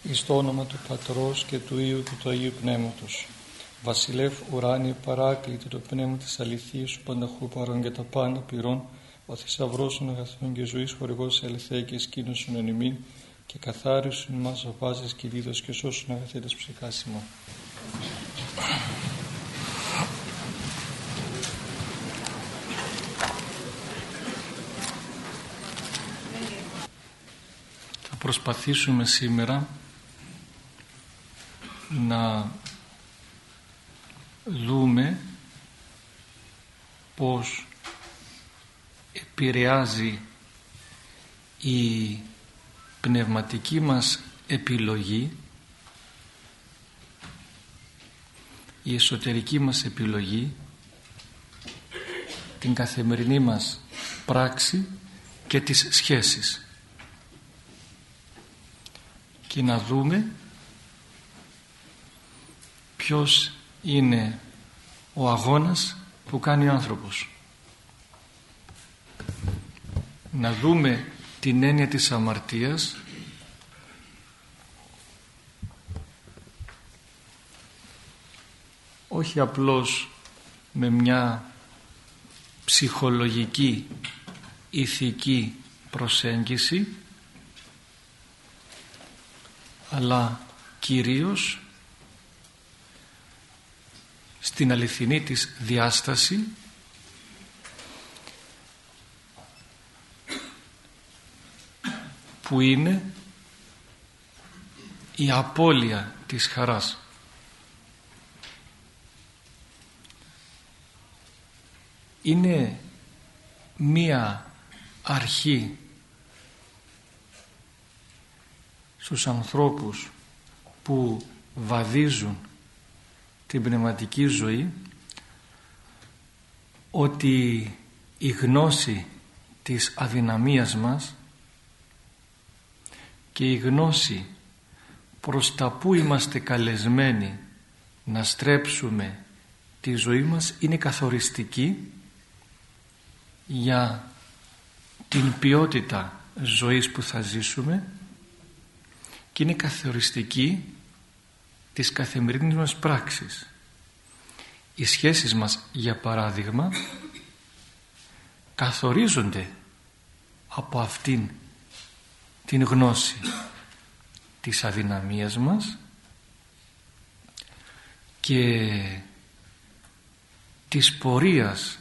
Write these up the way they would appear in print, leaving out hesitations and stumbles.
εις το όνομα του Πατρός και του Υιού και του Αγίου Πνεύματος. Βασιλεύ ουράνιε παράκλητε το πνεύμα της αληθείας σου πανταχού παρών και τα πάντα πληρών, ο θησαυρός των αγαθών και ζωής χορηγός σε αληθέα και σκήνωσον εν ημίν και καθάρισον μας ο πάσης κηρύττος και σώσον αγαθέτες ψυχάς ημών. Θα προσπαθήσουμε σήμερα να δούμε πώς επηρεάζει η πνευματική μας επιλογή, η εσωτερική μας επιλογή, την καθημερινή μας πράξη και τις σχέσεις, και να δούμε ποιος είναι ο αγώνας που κάνει ο άνθρωπος. Να δούμε την έννοια της αμαρτίας όχι απλώς με μια ψυχολογική ηθική προσέγγιση, αλλά κυρίως στην αληθινή της διάσταση, που είναι η απώλεια της χαράς. Είναι μία αρχή στους ανθρώπους που βαδίζουν την πνευματική ζωή, ότι η γνώση της αδυναμίας μας και η γνώση προς τα που είμαστε καλεσμένοι να στρέψουμε τη ζωή μας είναι καθοριστική για την ποιότητα ζωής που θα ζήσουμε και είναι καθοριστική της καθημερινής μας πράξης. Οι σχέσεις μας, για παράδειγμα, καθορίζονται από αυτήν την γνώση της αδυναμίας μας και της πορείας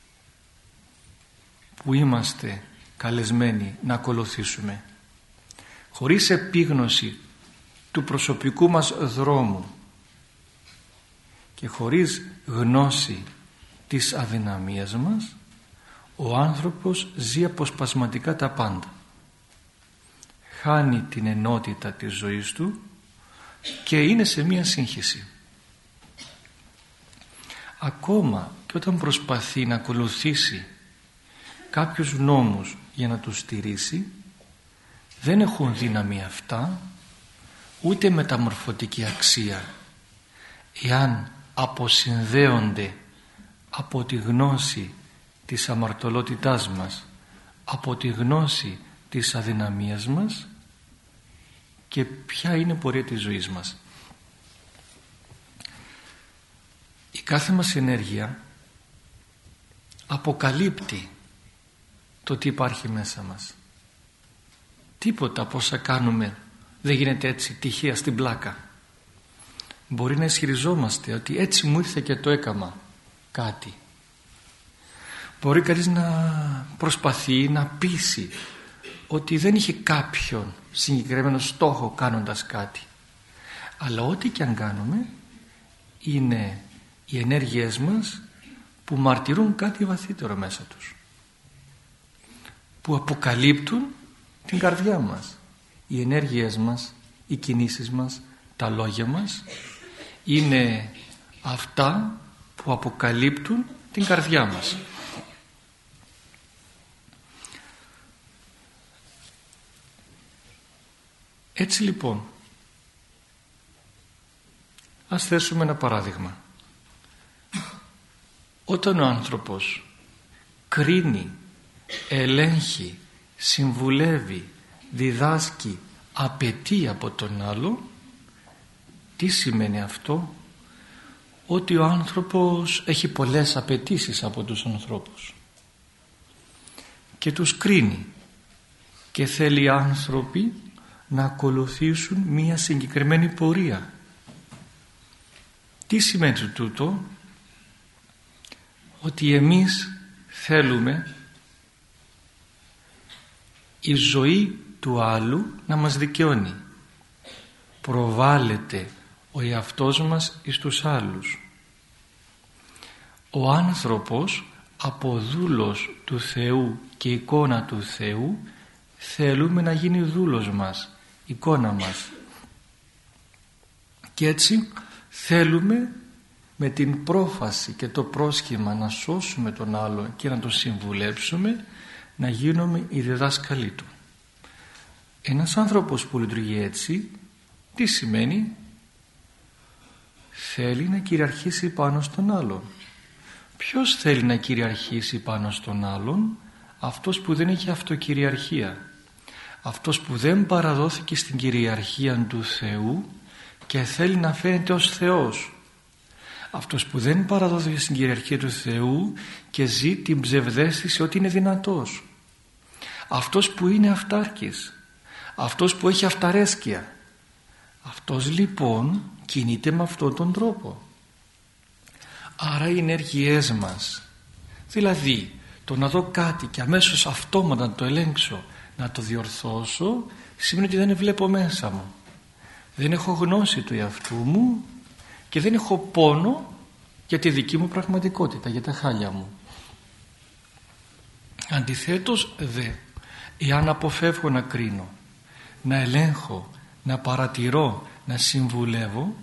που είμαστε καλεσμένοι να ακολουθήσουμε. Χωρίς επίγνωση του προσωπικού μας δρόμου και χωρίς γνώση της αδυναμίας μας, ο άνθρωπος ζει αποσπασματικά τα πάντα. Χάνει την ενότητα της ζωής του και είναι σε μία σύγχυση. Ακόμα και όταν προσπαθεί να ακολουθήσει κάποιους νόμους για να τους στηρίσει, δεν έχουν δύναμη αυτά, ούτε μεταμορφωτική αξία, εάν αποσυνδέονται από τη γνώση της αμαρτωλότητάς μας, από τη γνώση της αδυναμίας μας και ποια είναι η πορεία της ζωής μας. Η κάθε μας ενέργεια αποκαλύπτει το τι υπάρχει μέσα μας. Τίποτα από όσα κάνουμε δεν γίνεται έτσι τυχαία στην πλάκα. Μπορεί να ισχυριζόμαστε ότι έτσι μου ήρθε και το έκαμα κάτι. Μπορεί κανείς να προσπαθεί να πείσει ότι δεν είχε κάποιον συγκεκριμένο στόχο κάνοντας κάτι. Αλλά ό,τι και αν κάνουμε είναι οι ενέργειές μας που μαρτυρούν κάτι βαθύτερο μέσα τους, που αποκαλύπτουν την καρδιά μας. Οι ενέργειές μας, οι κινήσεις μας, τα λόγια μας είναι αυτά που αποκαλύπτουν την καρδιά μας. Έτσι λοιπόν, ας θέσουμε ένα παράδειγμα. Όταν ο άνθρωπος κρίνει, ελέγχει, συμβουλεύει, διδάσκει, απαιτεί από τον άλλο, τι σημαίνει αυτό? Ότι ο άνθρωπος έχει πολλές απαιτήσεις από τους ανθρώπους και τους κρίνει και θέλει οι άνθρωποι να ακολουθήσουν μία συγκεκριμένη πορεία. Τι σημαίνει τούτο? Ότι εμείς θέλουμε η ζωή του άλλου να μας δικαιώνει. Προβάλλεται ο εαυτός μας εις τους άλλους. Ο άνθρωπος από δούλος του Θεού και εικόνα του Θεού θέλουμε να γίνει δούλος μας, εικόνα μας. Και έτσι θέλουμε με την πρόφαση και το πρόσχημα να σώσουμε τον άλλο και να τον συμβουλέψουμε, να γίνουμε οι διδάσκαλοι του. Ένας άνθρωπος που λειτουργεί έτσι, τι σημαίνει? Θέλει να κυριαρχήσει πάνω στον άλλον. Ποιος θέλει να κυριαρχήσει πάνω στον άλλον? Αυτός που δεν έχει αυτοκυριαρχία, αυτός που δεν παραδόθηκε στην κυριαρχία του Θεού και θέλει να φαίνεται ως Θεός, αυτός που δεν παραδόθηκε στην κυριαρχία του Θεού και ζει την ψευδαίσθηση ότι είναι δυνατός, αυτός που είναι αυτάρκης, αυτός που έχει αυταρέσκεια. Αυτός λοιπόν κινείται με αυτόν τον τρόπο. Άρα οι ενέργειές μας, δηλαδή το να δω κάτι και αμέσως αυτόματα να το ελέγξω, να το διορθώσω, σημαίνει ότι δεν βλέπω μέσα μου, δεν έχω γνώση του εαυτού μου και δεν έχω πόνο για τη δική μου πραγματικότητα, για τα χάλια μου. Αντιθέτως εάν αποφεύγω να κρίνω, να ελέγχω, να παρατηρώ, να συμβουλεύω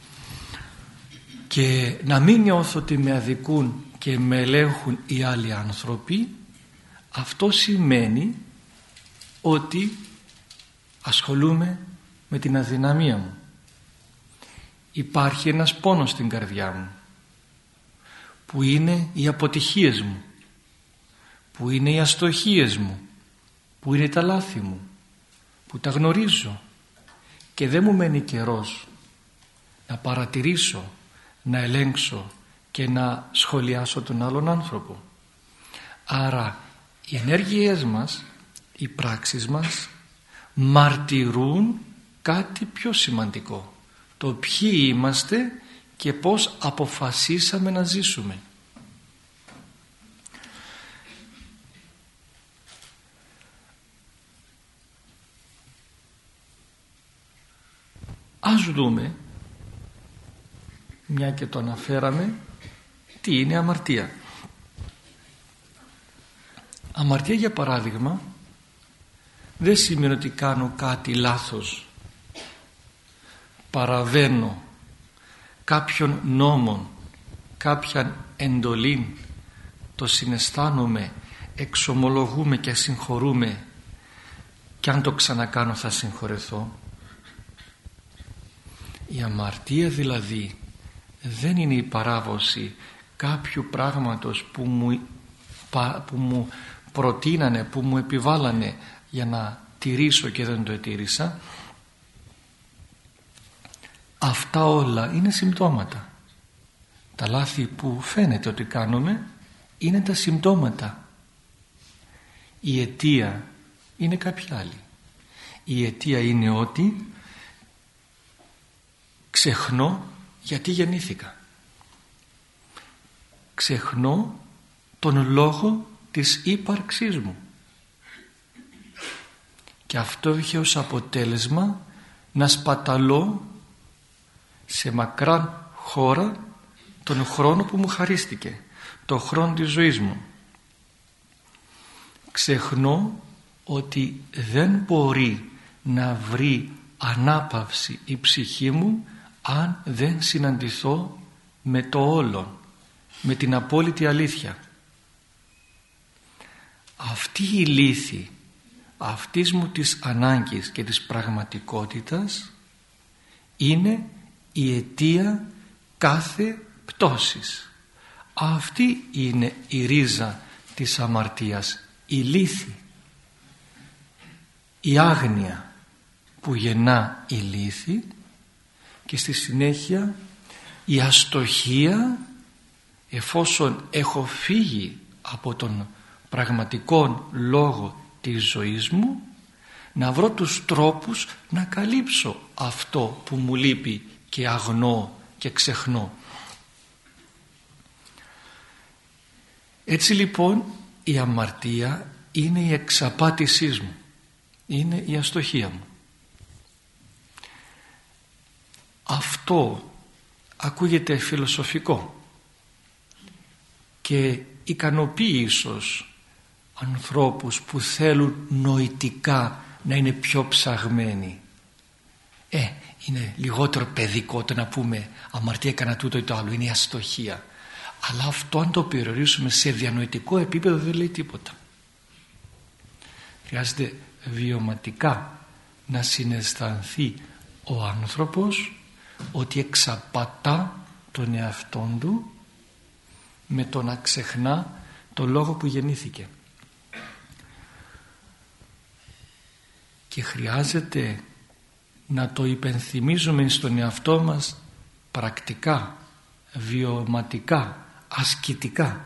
και να μην νιώθω ότι με αδικούν και με ελέγχουν οι άλλοι άνθρωποι, αυτό σημαίνει ότι ασχολούμαι με την αδυναμία μου. Υπάρχει ένας πόνος στην καρδιά μου που είναι οι αποτυχίες μου, που είναι οι αστοχίες μου, που είναι τα λάθη μου, που τα γνωρίζω και δεν μου μένει καιρός να παρατηρήσω, να ελέγξω και να σχολιάσω τον άλλον άνθρωπο. Άρα οι ενέργειές μας, οι πράξεις μας μαρτυρούν κάτι πιο σημαντικό, το ποιοι είμαστε και πώς αποφασίσαμε να ζήσουμε. Ας δούμε, μια και το αναφέραμε, τι είναι αμαρτία. Αμαρτία, για παράδειγμα, δεν σημαίνει ότι κάνω κάτι λάθος, παραβαίνω κάποιον νόμον, κάποια εντολή, το συναισθάνομαι, εξομολογούμε και συγχωρούμε και αν το ξανακάνω θα συγχωρεθώ. Η αμαρτία δηλαδή δεν είναι η παράβωση κάποιου πράγματος που μου προτείνανε, που μου επιβάλανε για να τηρήσω και δεν το ετήρησα. Αυτά όλα είναι συμπτώματα. Τα λάθη που φαίνεται ότι κάνουμε είναι τα συμπτώματα. Η αιτία είναι κάποια άλλη. Η αιτία είναι ότι ξεχνώ γιατί γεννήθηκα. Ξεχνώ τον λόγο της ύπαρξής μου. Και αυτό είχε ως αποτέλεσμα να σπαταλώ σε μακρά χώρα τον χρόνο που μου χαρίστηκε, τον χρόνο της ζωής μου. Ξεχνώ ότι δεν μπορεί να βρει ανάπαυση η ψυχή μου αν δεν συναντηθώ με το όλον, με την απόλυτη αλήθεια. Αυτή η λύθη αυτής μου της ανάγκης και της πραγματικότητας είναι η αιτία κάθε πτώσης. Αυτή είναι η ρίζα της αμαρτίας, η λύθη, η άγνοια που γεννά η λύθη και στη συνέχεια η αστοχία, εφόσον έχω φύγει από τον πραγματικό λόγο της ζωής μου, να βρω τους τρόπους να καλύψω αυτό που μου λείπει και αγνώ και ξεχνώ. Έτσι λοιπόν η αμαρτία είναι η εξαπάτησή μου, είναι η αστοχία μου. Αυτό ακούγεται φιλοσοφικό και ικανοποιεί ίσως ανθρώπους που θέλουν νοητικά να είναι πιο ψαγμένοι. Είναι λιγότερο παιδικό το να πούμε αμαρτία έκανα τούτο ή το άλλο, είναι η αστοχία. Αλλά αυτό αν το περιορίσουμε σε διανοητικό επίπεδο δεν λέει τίποτα. Χρειάζεται βιωματικά να συναισθανθεί ο άνθρωπος ότι εξαπατά τον εαυτόν του με το να ξεχνά το λόγο που γεννήθηκε. Και χρειάζεται να το υπενθυμίζουμε στον εαυτό μας πρακτικά, βιωματικά, ασκητικά.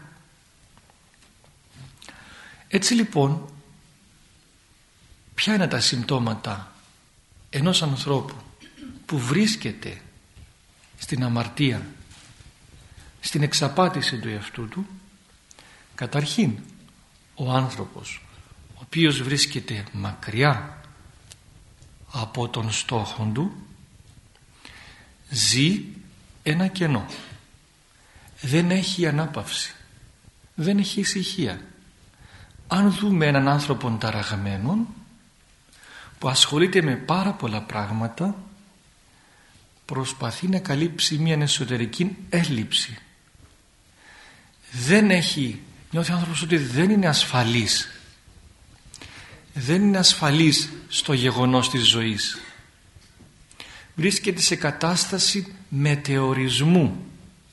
Έτσι λοιπόν, ποια είναι τα συμπτώματα ενός ανθρώπου που βρίσκεται στην αμαρτία, στην εξαπάτηση του εαυτού του? Καταρχήν, ο άνθρωπος ο οποίος βρίσκεται μακριά από τον στόχο του ζει ένα κενό, δεν έχει ανάπαυση, δεν έχει ησυχία. Αν δούμε έναν άνθρωπο ταραγμένο που ασχολείται με πάρα πολλά πράγματα, προσπαθεί να καλύψει μια εσωτερική έλλειψη. Νιώθει ο άνθρωπος ότι δεν είναι ασφαλής. Δεν είναι ασφαλής στο γεγονός της ζωής. Βρίσκεται σε κατάσταση μετεωρισμού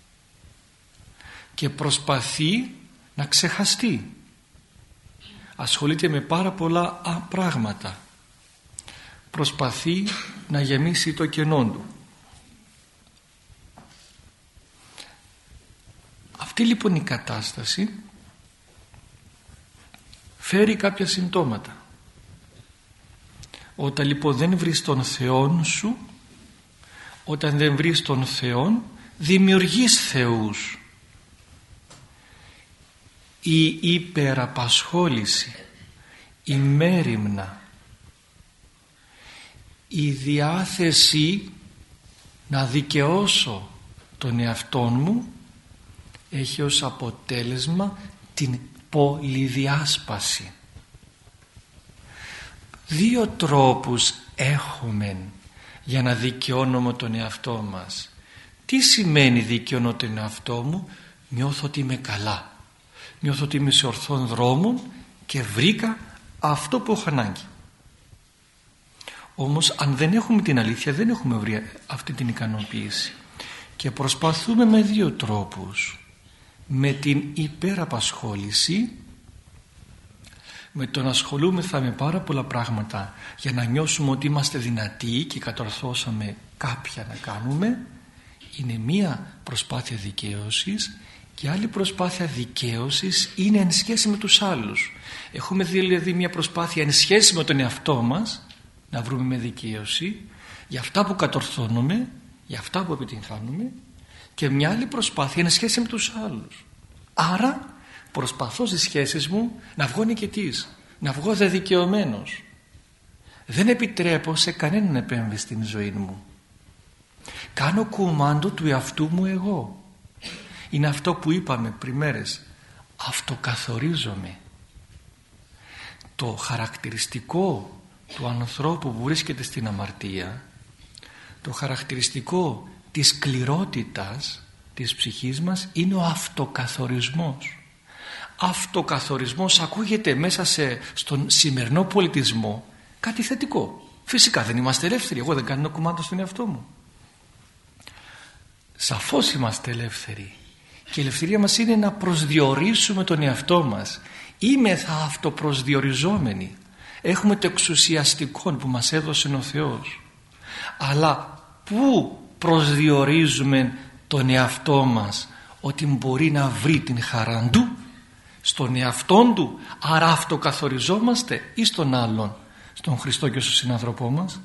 και προσπαθεί να ξεχαστεί. Ασχολείται με πάρα πολλά πράγματα. Προσπαθεί να γεμίσει το κενό του. Αυτή λοιπόν η κατάσταση φέρει κάποια συμπτώματα. Όταν λοιπόν δεν βρεις τον Θεόν σου, όταν δεν βρεις τον Θεόν, δημιουργείς θεούς. Η υπεραπασχόληση, η μέριμνα, η διάθεση να δικαιώσω τον εαυτόν μου έχει ως αποτέλεσμα την πολυδιάσπαση. Δύο τρόπους έχουμε για να δικαιώνουμε τον εαυτό μας. Τι σημαίνει δικαιώνω τον εαυτό μου? Νιώθω ότι είμαι καλά, νιώθω ότι είμαι σε ορθόν δρόμο και βρήκα αυτό που έχω ανάγκη. Όμως αν δεν έχουμε την αλήθεια, δεν έχουμε βρει αυτή την ικανοποίηση και προσπαθούμε με δύο τρόπους. Με την υπεραπασχόληση, με το να ασχολούμεθα με πάρα πολλά πράγματα για να νιώσουμε ότι είμαστε δυνατοί και κατορθώσαμε κάποια να κάνουμε, είναι μία προσπάθεια δικαίωσης, και άλλη προσπάθεια δικαίωσης είναι εν σχέση με τους άλλους. Έχουμε δηλαδή μία προσπάθεια εν σχέση με τον εαυτό μας να βρούμε με δικαίωση για αυτά που κατορθώνουμε, για αυτά που επιτυγχάνουμε, και μια άλλη προσπάθεια είναι σχέση με τους άλλους. Άρα προσπαθώ στις σχέσεις μου να βγω νικητής, να βγω δεδικαιωμένος. Δεν επιτρέπω σε κανέναν να επέμβει στην ζωή μου. Κάνω κουμάντο του εαυτού μου εγώ. Είναι αυτό που είπαμε πριν μέρες. Αυτοκαθορίζομαι. Το χαρακτηριστικό του ανθρώπου που βρίσκεται στην αμαρτία, το χαρακτηριστικό της σκληρότητας της ψυχής μας είναι ο αυτοκαθορισμός. Αυτοκαθορισμός ακούγεται μέσα στον σημερινό πολιτισμό κάτι θετικό. Φυσικά δεν είμαστε ελεύθεροι, εγώ δεν κάνω κουμάντο στον εαυτό μου. Σαφώς είμαστε ελεύθεροι και η ελευθερία μας είναι να προσδιορίσουμε τον εαυτό μας. Είμαι θα αυτοπροσδιοριζόμενοι. έχουμε το εξουσιαστικό που μας έδωσε ο Θεός, αλλά πού προσδιορίζουμε τον εαυτό μας ότι μπορεί να βρει την χαρά του? Στον εαυτόν του, άρα αυτοκαθοριζόμαστε, ή στον άλλον, στον Χριστό και στον συνάνθρωπό μας?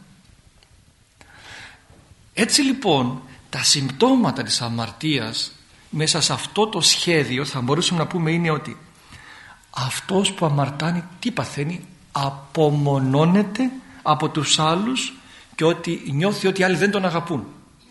Έτσι λοιπόν τα συμπτώματα της αμαρτίας μέσα σε αυτό το σχέδιο θα μπορούσαμε να πούμε είναι ότι αυτός που αμαρτάνει τι παθαίνει? Απομονώνεται από τους άλλους και ότι νιώθει ότι οι άλλοι δεν τον αγαπούν.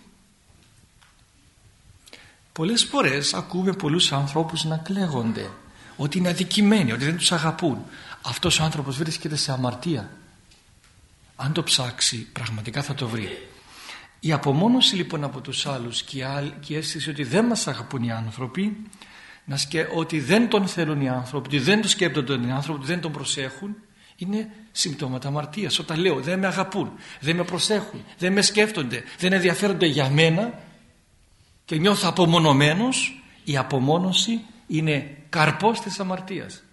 Πολλές φορές ακούμε πολλούς ανθρώπους να κλαίγονται ότι είναι αδικημένοι, ότι δεν τους αγαπούν. Αυτός ο άνθρωπος βρίσκεται σε αμαρτία. Αν το ψάξει πραγματικά θα το βρει. Η απομόνωση λοιπόν από τους άλλους και η αίσθηση ότι δεν μας αγαπούν οι άνθρωποι, ότι δεν τον θέλουν οι άνθρωποι, ότι δεν τον σκέπτονται οι άνθρωποι, ότι δεν τον προσέχουν, είναι συμπτώματα αμαρτίας. Όταν λέω δεν με αγαπούν, δεν με προσέχουν, δεν με σκέφτονται, δεν ενδιαφέρονται για μένα και νιώθω απομονωμένος, η απομόνωση είναι καρπός της αμαρτίας.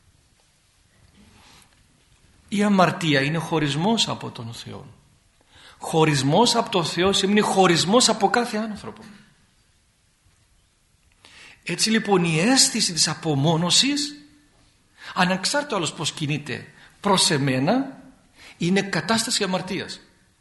Η αμαρτία είναι χωρισμός από τον Θεό. Χωρισμός από τον Θεό σημαίνει χωρισμός από κάθε άνθρωπο. Έτσι λοιπόν η αίσθηση της απομόνωσης, ανεξάρτητα όλος πως κινείται προς εμένα, είναι κατάσταση αμαρτίας.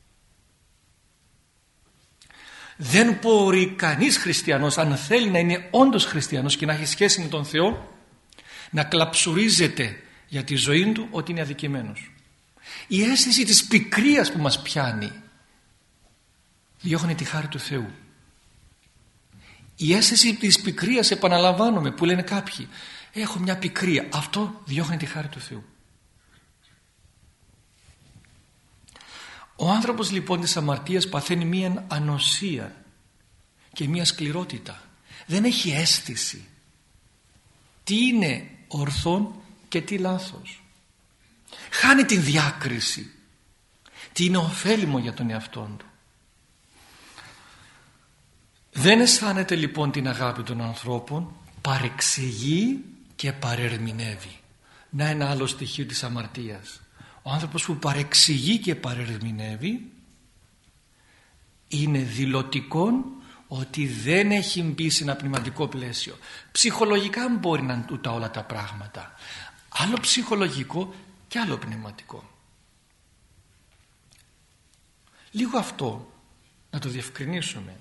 Δεν μπορεί κανείς χριστιανός, αν θέλει να είναι όντως χριστιανός και να έχει σχέση με τον Θεό, να κλαψουρίζεται για τη ζωή του ότι είναι αδικημένος. Η αίσθηση της πικρίας που μας πιάνει διώχνει τη χάρη του Θεού. Η αίσθηση της πικρίας, επαναλαμβάνομαι, που λένε κάποιοι, έχω μια πικρία, αυτό διώχνει τη χάρη του Θεού. Ο άνθρωπος λοιπόν της αμαρτίας παθαίνει μία ανοσία και μία σκληρότητα. Δεν έχει αίσθηση τι είναι ορθόν και τι λάθος. Χάνει την διάκριση. Τι είναι ωφέλιμο για τον εαυτόν του. Δεν αισθάνεται λοιπόν την αγάπη των ανθρώπων, παρεξηγεί και παρερμηνεύει. Να ένα άλλο στοιχείο της αμαρτίας. Ο άνθρωπος που παρεξηγεί και παρερμηνεύει είναι δηλωτικόν ότι δεν έχει μπει σε ένα πνευματικό πλαίσιο. Ψυχολογικά μπορεί να είναι τούτα όλα τα πράγματα. Άλλο ψυχολογικό και άλλο πνευματικό. Λίγο αυτό να το διευκρινίσουμε.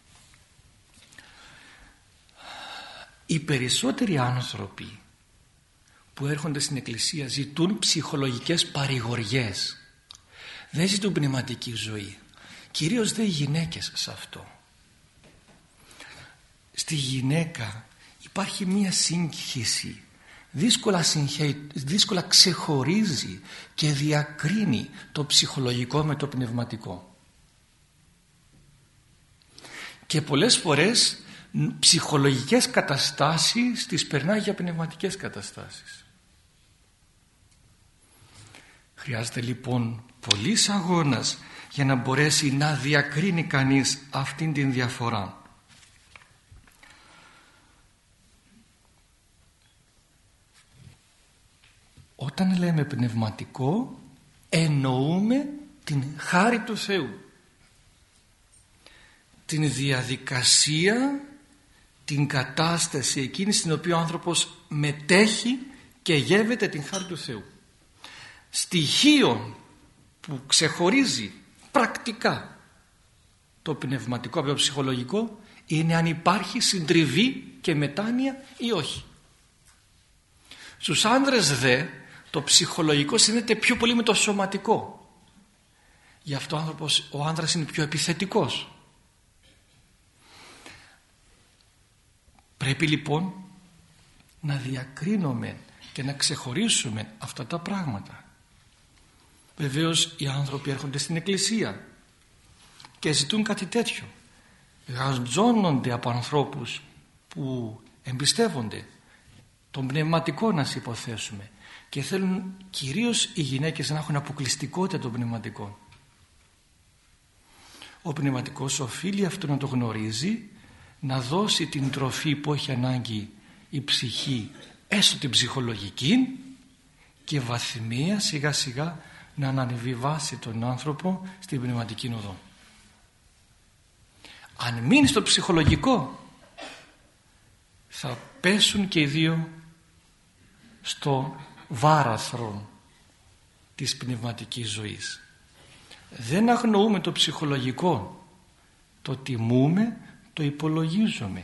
Οι περισσότεροι άνθρωποι που έρχονται στην εκκλησία ζητούν ψυχολογικές παρηγοριές. Δεν ζητούν πνευματική ζωή. Κυρίως δεν οι γυναίκες σε αυτό. Στη γυναίκα υπάρχει μία σύγχυση. Δύσκολα ξεχωρίζει και διακρίνει το ψυχολογικό με το πνευματικό. Και πολλές φορές ψυχολογικές καταστάσεις τις περνάει για πνευματικές καταστάσεις. Χρειάζεται λοιπόν πολύς αγώνας για να μπορέσει να διακρίνει κανείς αυτήν την διαφορά. Όταν λέμε πνευματικό εννοούμε την χάρη του Θεού, την διαδικασία, την κατάσταση εκείνη στην οποία ο άνθρωπος μετέχει και γεύεται την χάρη του Θεού. Στοιχείο που ξεχωρίζει πρακτικά το πνευματικό από το ψυχολογικό είναι αν υπάρχει συντριβή και μετάνοια ή όχι. Στους άνδρες δε το ψυχολογικό συνδέεται πιο πολύ με το σωματικό. Γι' αυτό ο άνδρας είναι πιο επιθετικός. Πρέπει λοιπόν να διακρίνουμε και να ξεχωρίσουμε αυτά τα πράγματα. Βεβαίως οι άνθρωποι έρχονται στην εκκλησία και ζητούν κάτι τέτοιο. Γαζώνονται από ανθρώπους που εμπιστεύονται τον πνευματικό, να σε υποθέσουμε, και θέλουν κυρίως οι γυναίκες να έχουν αποκλειστικότητα των πνευματικών. Ο πνευματικός οφείλει αυτό να το γνωρίζει, να δώσει την τροφή που έχει ανάγκη η ψυχή, έστω την ψυχολογική, και βαθμία σιγά σιγά να αναβιβάσει τον άνθρωπο στην πνευματική οδό. Αν μείνει στο ψυχολογικό, θα πέσουν και οι δύο στο βάραθρο της πνευματικής ζωής. Δεν αγνοούμε το ψυχολογικό, το τιμούμε, το υπολογίζουμε.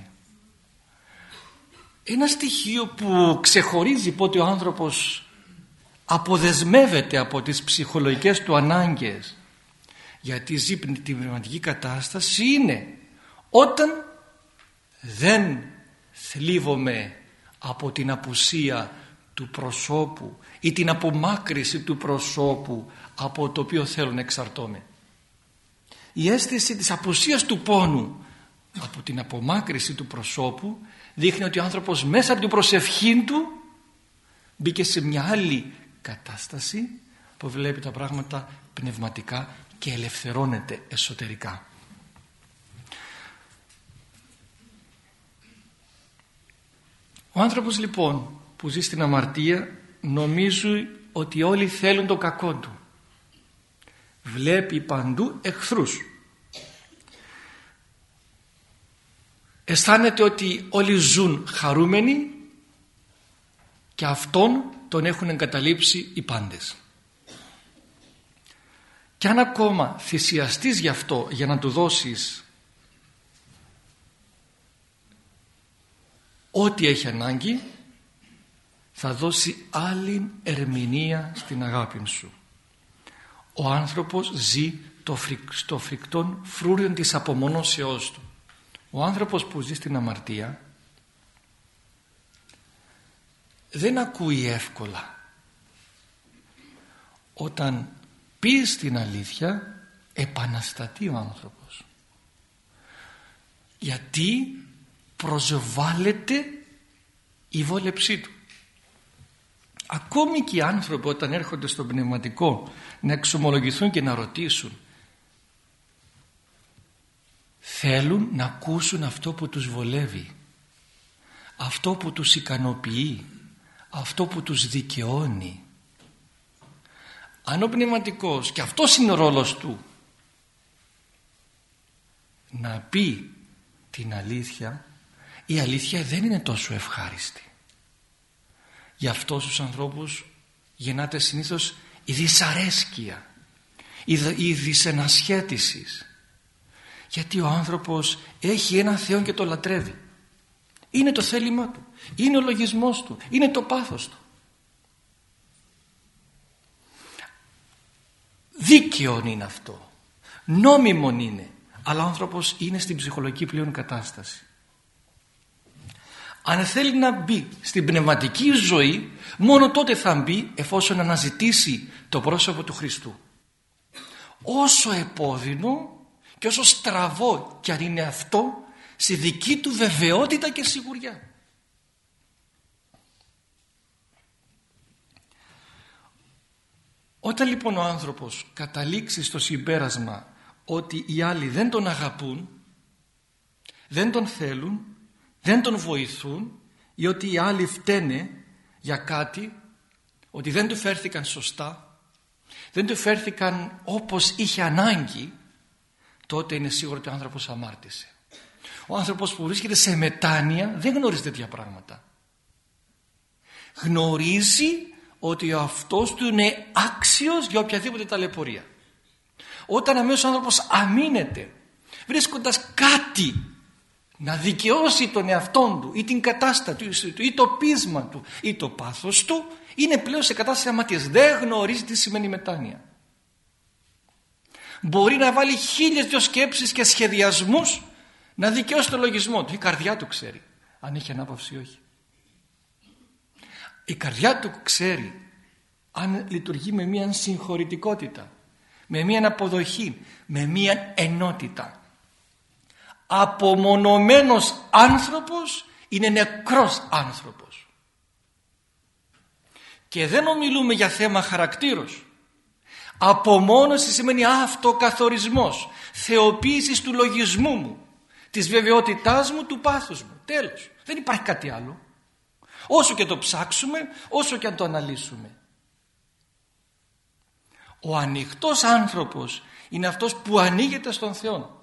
Ένα στοιχείο που ξεχωρίζει πότε ο άνθρωπος αποδεσμεύεται από τις ψυχολογικές του ανάγκες γιατί ζει την πνευματική κατάσταση είναι όταν δεν θλίβομαι από την απουσία του προσώπου ή την απομάκρυση του προσώπου από το οποίο θέλω να εξαρτώμαι. Η αίσθηση της απουσίας του πόνου από την απομάκρυση του προσώπου δείχνει ότι ο άνθρωπος μέσα από την προσευχή του μπήκε σε μια άλλη κατάσταση που βλέπει τα πράγματα πνευματικά και ελευθερώνεται εσωτερικά. Ο άνθρωπος λοιπόν που ζει στην αμαρτία νομίζει ότι όλοι θέλουν το κακό του. Βλέπει παντού εχθρούς. Αισθάνεται ότι όλοι ζουν χαρούμενοι και αυτόν τον έχουν εγκαταλείψει οι πάντες. Και αν ακόμα θυσιαστείς γι' αυτό για να του δώσεις ό,τι έχει ανάγκη, θα δώσει άλλη ερμηνεία στην αγάπη σου. Ο άνθρωπος ζει στο φρικτόν φρούριο της απομονώσεώς του. Ο άνθρωπος που ζει στην αμαρτία δεν ακούει εύκολα. Όταν πει την αλήθεια επαναστατεί ο άνθρωπος. Γιατί προσβάλλεται η βόλεψή του. Ακόμη και οι άνθρωποι όταν έρχονται στο πνευματικό να εξομολογηθούν και να ρωτήσουν, θέλουν να ακούσουν αυτό που τους βολεύει, αυτό που τους ικανοποιεί, αυτό που τους δικαιώνει. Αν ο πνευματικός, και αυτός είναι ο ρόλος του, να πει την αλήθεια, η αλήθεια δεν είναι τόσο ευχάριστη. Για αυτούς τους ανθρώπους γεννάται συνήθως η δυσαρέσκεια, η δυσενασχέτιση. Γιατί ο άνθρωπος έχει έναν Θεό και το λατρεύει. Είναι το θέλημά του, είναι ο λογισμός του, είναι το πάθος του. Δίκαιο είναι αυτό, νόμιμον είναι, αλλά ο άνθρωπος είναι στην ψυχολογική πλέον κατάσταση. Αν θέλει να μπει στην πνευματική ζωή, μόνο τότε θα μπει εφόσον αναζητήσει το πρόσωπο του Χριστού. Όσο επώδυνο και όσο στραβό κι αν είναι αυτό, στη δική του βεβαιότητα και σιγουριά. Όταν λοιπόν ο άνθρωπος καταλήξει στο συμπέρασμα ότι οι άλλοι δεν τον αγαπούν, δεν τον θέλουν, δεν τον βοηθούν ή ότι οι άλλοι φταίνε για κάτι, ότι δεν του φέρθηκαν σωστά, δεν του φέρθηκαν όπως είχε ανάγκη, τότε είναι σίγουρο ότι ο άνθρωπος αμάρτησε. Ο άνθρωπος που βρίσκεται σε μετάνοια δεν γνωρίζει τέτοια πράγματα. Γνωρίζει ότι ο αυτός του είναι άξιος για οποιαδήποτε ταλαιπωρία. Όταν αμέσως ο άνθρωπος αμήνεται βρίσκοντας κάτι να δικαιώσει τον εαυτόν του ή την κατάσταση του ή το πείσμα του ή το πάθος του, είναι πλέον σε κατάσταση αμαρτίας. Δεν γνωρίζει τι σημαίνει μετάνοια. Μπορεί να βάλει 1002 σκέψεις και σχεδιασμούς να δικαιώσει το λογισμό του. Η καρδιά του ξέρει αν έχει ανάπαυση ή όχι. Η καρδιά του ξέρει αν λειτουργεί με μια συγχωρητικότητα, με μια αποδοχή, με μια ενότητα. Απομονωμένος άνθρωπος είναι νεκρός άνθρωπος. Και δεν ομιλούμε για θέμα χαρακτήρος. Απομόνωση σημαίνει αυτοκαθορισμός, θεοποίησης του λογισμού μου, της βεβαιότητάς μου, του πάθους μου. Τέλος. Δεν υπάρχει κάτι άλλο. Όσο και το ψάξουμε, όσο και αν το αναλύσουμε. Ο ανοιχτός άνθρωπος είναι αυτός που ανοίγεται στον Θεό,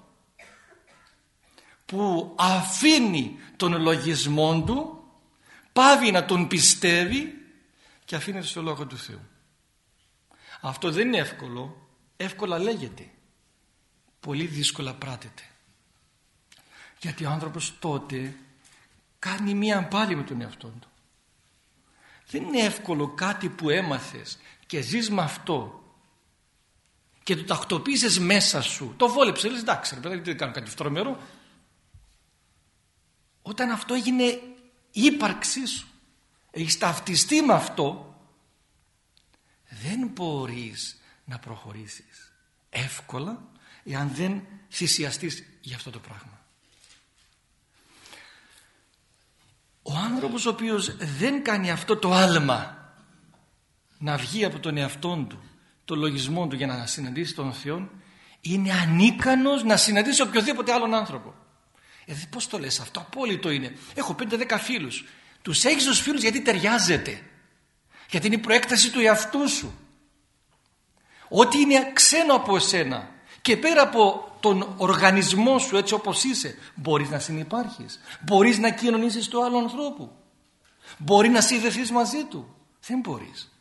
που αφήνει τον λογισμό του, πάβει να τον πιστεύει και αφήνεται στο Λόγο του Θεού. Αυτό δεν είναι εύκολο, εύκολα λέγεται, πολύ δύσκολα πράτεται. Γιατί ο άνθρωπος τότε κάνει μία πάλι με τον εαυτό του. Δεν είναι εύκολο κάτι που έμαθες και ζεις με αυτό και το τακτοποίησες μέσα σου, το βόλεψες, λες εντάξει ρε παιδί, δεν κάνω κάτι φθορμερό. Όταν αυτό έγινε η ύπαρξή σου, έχεις ταυτιστεί με αυτό, δεν μπορείς να προχωρήσεις εύκολα εάν δεν θυσιαστείς για αυτό το πράγμα. Ο άνθρωπος ο οποίος δεν κάνει αυτό το άλμα να βγει από τον εαυτόν του, το λογισμό του για να συναντήσει τον Θεό, είναι ανίκανος να συναντήσει οποιοδήποτε άλλον άνθρωπο. Πώς το λες αυτό? Απόλυτο είναι. Έχω 5-10 φίλους. Τους έχεις τους φίλους γιατί ταιριάζεται, γιατί είναι η προέκταση του εαυτού σου. Ό,τι είναι ξένο από εσένα και πέρα από τον οργανισμό σου έτσι όπως είσαι, μπορείς να συνυπάρχεις, μπορείς να κοινωνήσεις του άλλου ανθρώπου, μπορεί να συνδεθείς μαζί του? Δεν μπορείς.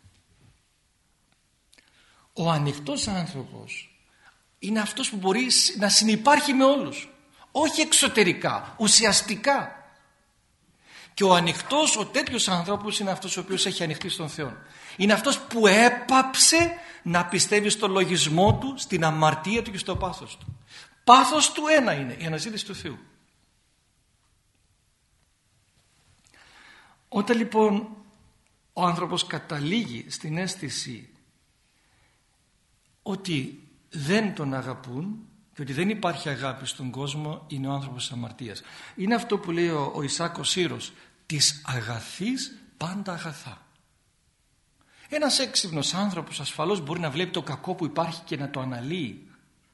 Ο ανοιχτός άνθρωπος είναι αυτός που μπορεί να συνυπάρχει με όλους, όχι εξωτερικά, ουσιαστικά. Και ο ανοιχτός, ο τέτοιος άνθρωπος είναι αυτός ο οποίος έχει ανοιχτεί στον Θεό. Είναι αυτός που έπαψε να πιστεύει στο λογισμό του, στην αμαρτία του και στο πάθος του. Πάθος του ένα είναι, η αναζήτηση του Θεού. Όταν λοιπόν ο άνθρωπος καταλήγει στην αίσθηση ότι δεν τον αγαπούν και ότι δεν υπάρχει αγάπη στον κόσμο, είναι ο άνθρωπος της αμαρτίας. Είναι αυτό που λέει ο Ισαάκ ο Σύρος, της αγαθής πάντα αγαθά. Ένας έξυπνος άνθρωπος ασφαλώς μπορεί να βλέπει το κακό που υπάρχει και να το αναλύει,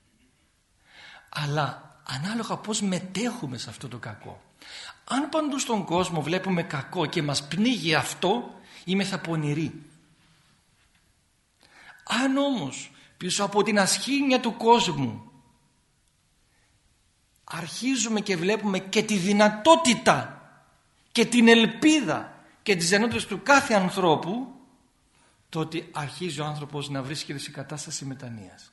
αλλά ανάλογα πώς μετέχουμε σε αυτό το κακό. Αν παντού στον κόσμο βλέπουμε κακό και μας πνίγει αυτό, είμεθα πονηροί. Αν όμως πίσω από την ασχήνια του κόσμου αρχίζουμε και βλέπουμε και τη δυνατότητα και την ελπίδα και τις δυνατότητες του κάθε ανθρώπου, τότε αρχίζει ο άνθρωπος να βρίσκεται σε κατάσταση μετανοίας.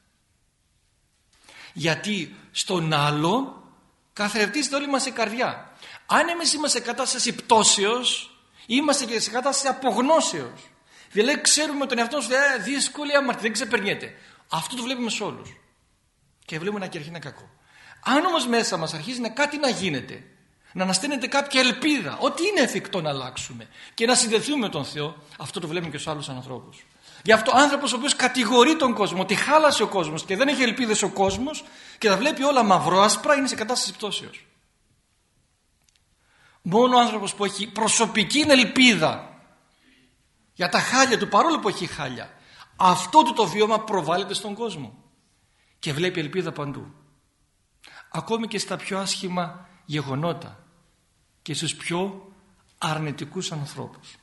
Γιατί στον άλλο καθρεφτίζεται όλη μας η καρδιά. Αν εμείς είμαστε σε κατάσταση πτώσεως, είμαστε και σε κατάσταση απογνώσεως. Δηλαδή ξέρουμε τον εαυτό μας δύσκολη αμαρτία, δεν ξεπερνιέται. Αυτό το βλέπουμε σε όλους. Και βλέπουμε και αρχίζει ένα κακό. Αν όμως μέσα μας αρχίζει κάτι να γίνεται, να ανασταίνεται κάποια ελπίδα ότι είναι εφικτό να αλλάξουμε και να συνδεθούμε με τον Θεό, αυτό το βλέπουμε και στους άλλους ανθρώπους. Γι' αυτό ο άνθρωπος ο οποίος κατηγορεί τον κόσμο ότι χάλασε ο κόσμος και δεν έχει ελπίδες ο κόσμος και τα βλέπει όλα μαυρό-άσπρα, είναι σε κατάσταση πτώσεως. Μόνο ο άνθρωπος που έχει προσωπική ελπίδα για τα χάλια του, παρόλο που έχει χάλια, αυτό του το βίωμα προβάλλεται στον κόσμο και βλέπει ελπίδα παντού. Ακόμη και στα πιο άσχημα γεγονότα και στους πιο αρνητικούς ανθρώπους.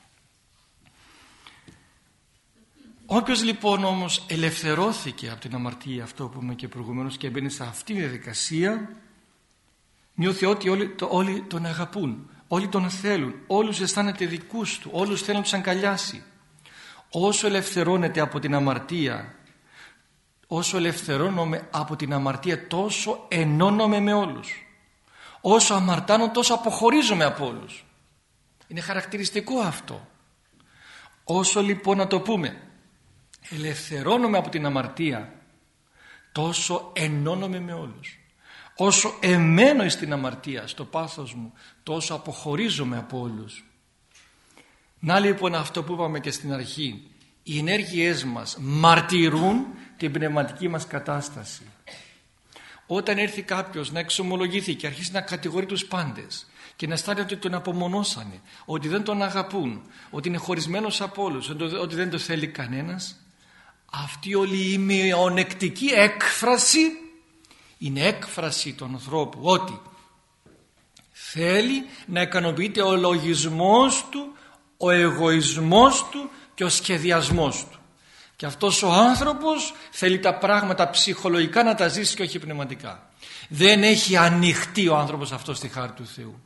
Όποιος λοιπόν όμως ελευθερώθηκε από την αμαρτία, αυτό που είπαμε και προηγουμένως, και μπαίνει σε αυτήν τη διαδικασία, νιώθει ότι όλοι τον αγαπούν, όλοι τον θέλουν, όλους αισθάνεται δικούς του, όλους θέλουν να τους αγκαλιάσει. Όσο ελευθερώνεται από την αμαρτία, όσο ελευθερώνομαι από την αμαρτία, τόσο ενώνομαι με όλους. Όσο αμαρτάνω, τόσο αποχωρίζομαι από όλους. Είναι χαρακτηριστικό αυτό. Όσο λοιπόν, να το πούμε, ελευθερώνομαι από την αμαρτία, τόσο ενώνομαι με όλους. Όσο εμένω στην αμαρτία, στο πάθος μου, τόσο αποχωρίζομαι από όλους. Να λοιπόν αυτό που είπαμε και στην αρχή, οι ενέργειές μας μαρτυρούν την πνευματική μας κατάσταση. Όταν έρθει κάποιος να εξομολογηθεί και αρχίσει να κατηγορεί τους πάντες και να αισθάνεται ότι τον απομονώσανε, ότι δεν τον αγαπούν, ότι είναι χωρισμένος από όλους, ότι δεν το θέλει κανένας, αυτή όλη η μειονεκτική έκφραση είναι έκφραση του ανθρώπου ότι θέλει να ικανοποιείται ο λογισμός του, ο εγωισμός του και ο σχεδιασμός του. Και αυτός ο άνθρωπος θέλει τα πράγματα ψυχολογικά να τα ζήσει και όχι πνευματικά. Δεν έχει ανοιχτεί ο άνθρωπος αυτός στη χάρη του Θεού.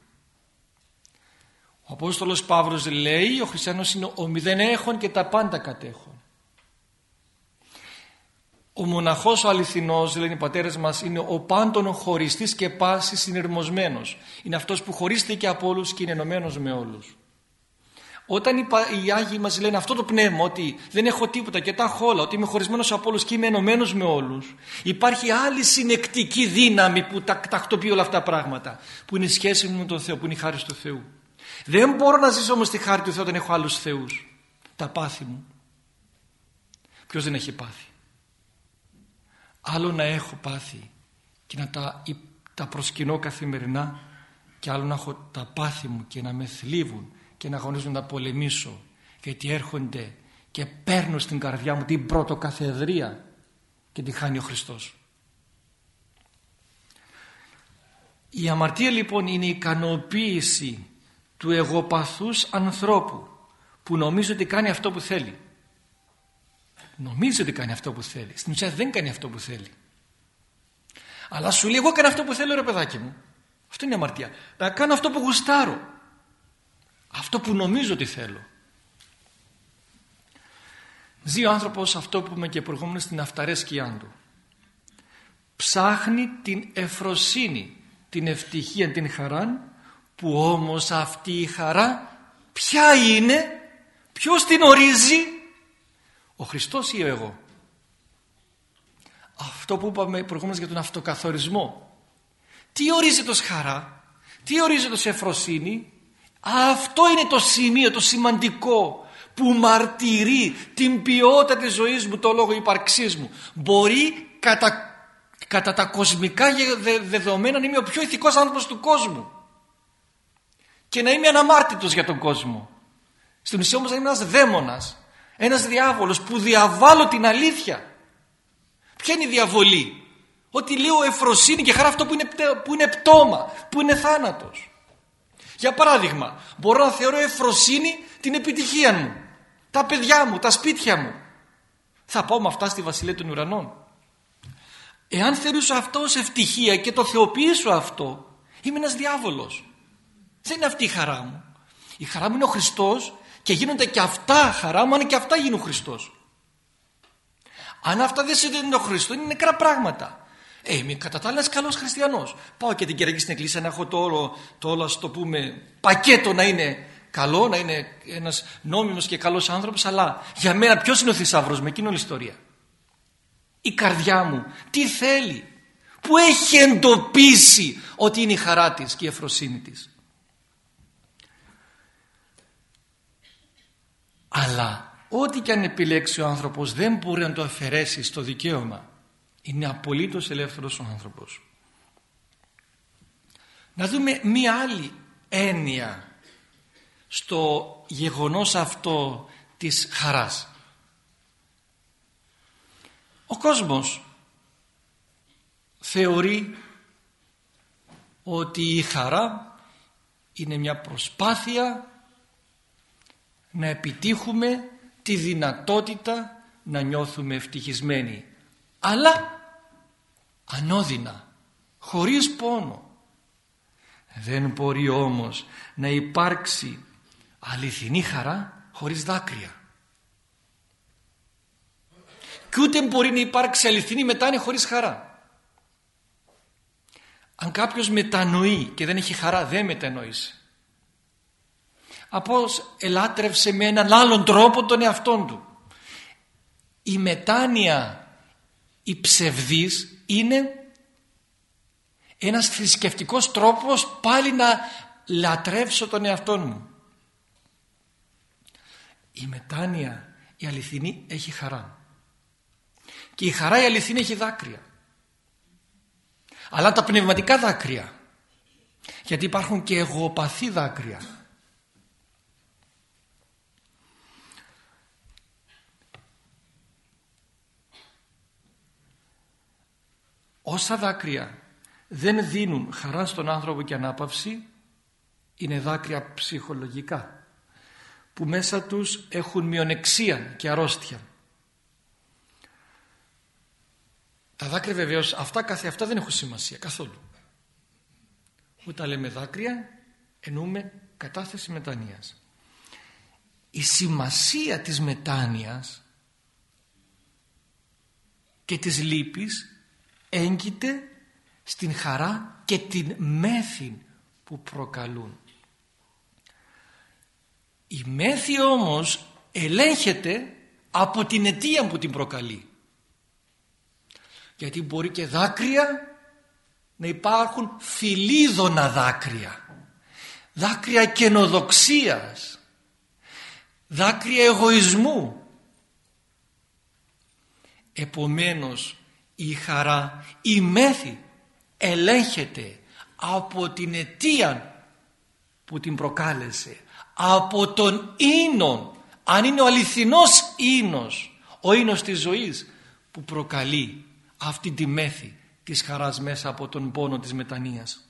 Ο Απόστολος Παύλος λέει ο χριστιανός είναι ο μηδέν έχων και τα πάντα κατέχων. Ο μοναχός ο αληθινός, λένε οι πατέρες μας, είναι ο πάντων χωριστής και πάσης συνειρμοσμένος. Είναι αυτός που χωρίστηκε από όλους και είναι ενωμένος με όλους. Όταν οι Άγιοι μας λένε αυτό το πνεύμα, ότι δεν έχω τίποτα και τα έχω όλα, ότι είμαι χωρισμένος από όλους και είμαι ενωμένος με όλους, υπάρχει άλλη συνεκτική δύναμη που τακτοποιεί όλα αυτά τα πράγματα, που είναι η σχέση μου με τον Θεό, που είναι η χάρη του Θεού. Δεν μπορώ να ζήσω όμως τη χάρη του Θεού όταν έχω άλλους θεούς. Τα πάθη μου. Ποιος δεν έχει πάθη? Άλλο να έχω πάθη και να τα προσκυνώ καθημερινά, και άλλο να έχω τα πάθη μου και να με θλίβουν και να αγωνίζουν να πολεμήσω, γιατί έρχονται και παίρνουν στην καρδιά μου την πρωτοκαθεδρία και τη χάνει ο Χριστός. Η αμαρτία λοιπόν είναι η ικανοποίηση του εγωπαθούς ανθρώπου που νομίζει ότι κάνει αυτό που θέλει. Νομίζει ότι κάνει αυτό που θέλει. Στην ουσία δεν κάνει αυτό που θέλει. Αλλά σου λέει εγώ κάνω αυτό που θέλω, ρε παιδάκι μου. Αυτό είναι αμαρτία. Να κάνω αυτό που γουστάρω. Αυτό που νομίζω ότι θέλω. Ζει ο άνθρωπος αυτό που είμαι και προηγούμενο στην αυταρέσκειά του. Ψάχνει την ευφροσύνη, την ευτυχία, την χαρά, που όμως αυτή η χαρά ποια είναι, ποιος την ορίζει? Ο Χριστός ή εγώ? Αυτό που είπαμε προηγούμενος για τον αυτοκαθορισμό. Τι ορίζεται ως χαρά, τι ορίζεται ως ευφροσύνη? Αυτό είναι το σημείο, το σημαντικό που μαρτυρεί την ποιότητα της ζωής μου, το λόγο ύπαρξής μου. Μπορεί κατά τα κοσμικά δεδομένα να είμαι ο πιο ηθικός άνθρωπος του κόσμου και να είμαι αναμάρτητος για τον κόσμο. Στην ουσία όμως να είμαι ένας δαίμονας, ένας διάβολος που διαβάλλω την αλήθεια. Ποια είναι η διαβολή? Ότι λέω ευφροσύνη και χαρά αυτό που είναι πτώμα, που είναι θάνατος. Για παράδειγμα, μπορώ να θεωρώ ευφροσύνη την επιτυχία μου, τα παιδιά μου, τα σπίτια μου. Θα πάω με αυτά στη Βασιλεία των Ουρανών? Εάν θεωρήσω αυτό ως ευτυχία και το θεοποιήσω αυτό, είμαι ένας διάβολος. Δεν είναι αυτή η χαρά μου. Η χαρά μου είναι ο Χριστός και γίνονται και αυτά χαρά μου αν και αυτά γίνουν Χριστός. Αν αυτά δεν συνδέονται με τον Χριστό, είναι νεκρά πράγματα. Είμαι κατά τα άλλα ένας καλός χριστιανός. Πάω και την Κυριακή στην εκκλησία να έχω το όλο, ας το πούμε, πακέτο να είναι καλό, να είναι ένας νόμιμος και καλός άνθρωπος, αλλά για μένα ποιος είναι ο θησαύρος με εκείνη όλη η ιστορία? Η καρδιά μου τι θέλει, που έχει εντοπίσει ότι είναι η χαρά της και η ευφροσύνη της. Αλλά ό,τι και αν επιλέξει ο άνθρωπος δεν μπορεί να το αφαιρέσει στο δικαίωμα. Είναι απολύτως ελεύθερος ο άνθρωπος. Να δούμε μία άλλη έννοια στο γεγονός αυτό της χαράς. Ο κόσμος θεωρεί ότι η χαρά είναι μια προσπάθεια να επιτύχουμε τη δυνατότητα να νιώθουμε ευτυχισμένοι, αλλά ανώδυνα, χωρίς πόνο. Δεν μπορεί όμως να υπάρξει αληθινή χαρά χωρίς δάκρυα. Και ούτε μπορεί να υπάρξει αληθινή μετάνοια χωρίς χαρά. Αν κάποιος μετανοεί και δεν έχει χαρά, δεν μετανοήσει. Απώς ελάτρευσε με έναν άλλον τρόπο τον εαυτόν του. Η μετάνοια, η ψευδής, είναι ένας θρησκευτικός τρόπος πάλι να λατρεύσω τον εαυτόν μου. Η μετάνοια, η αληθινή, έχει χαρά. Και η χαρά η αληθινή έχει δάκρυα. Αλλά τα πνευματικά δάκρυα, γιατί υπάρχουν και εγωπαθή δάκρυα. Όσα δάκρυα δεν δίνουν χαρά στον άνθρωπο και ανάπαυση, είναι δάκρυα ψυχολογικά, που μέσα τους έχουν μειονεξία και αρρώστια. Τα δάκρυα βεβαίως αυτά καθε αυτά δεν έχουν σημασία καθόλου. Όταν λέμε δάκρυα εννοούμε κατάθεση μετανοίας. Η σημασία της μετάνοιας και της λύπης έγκυται στην χαρά και την μέθη που προκαλούν. Η μέθη όμως ελέγχεται από την αιτία που την προκαλεί. Γιατί μπορεί και δάκρυα να υπάρχουν φιλίδωνα δάκρυα, δάκρυα καινοδοξίας, δάκρυα εγωισμού. Επομένως η χαρά, η μέθη ελέγχεται από την αιτία που την προκάλεσε, από τον ίνον, αν είναι ο αληθινός ίνος, ο ίνος της ζωής που προκαλεί αυτή τη μέθη της χαράς μέσα από τον πόνο της μετανοίας.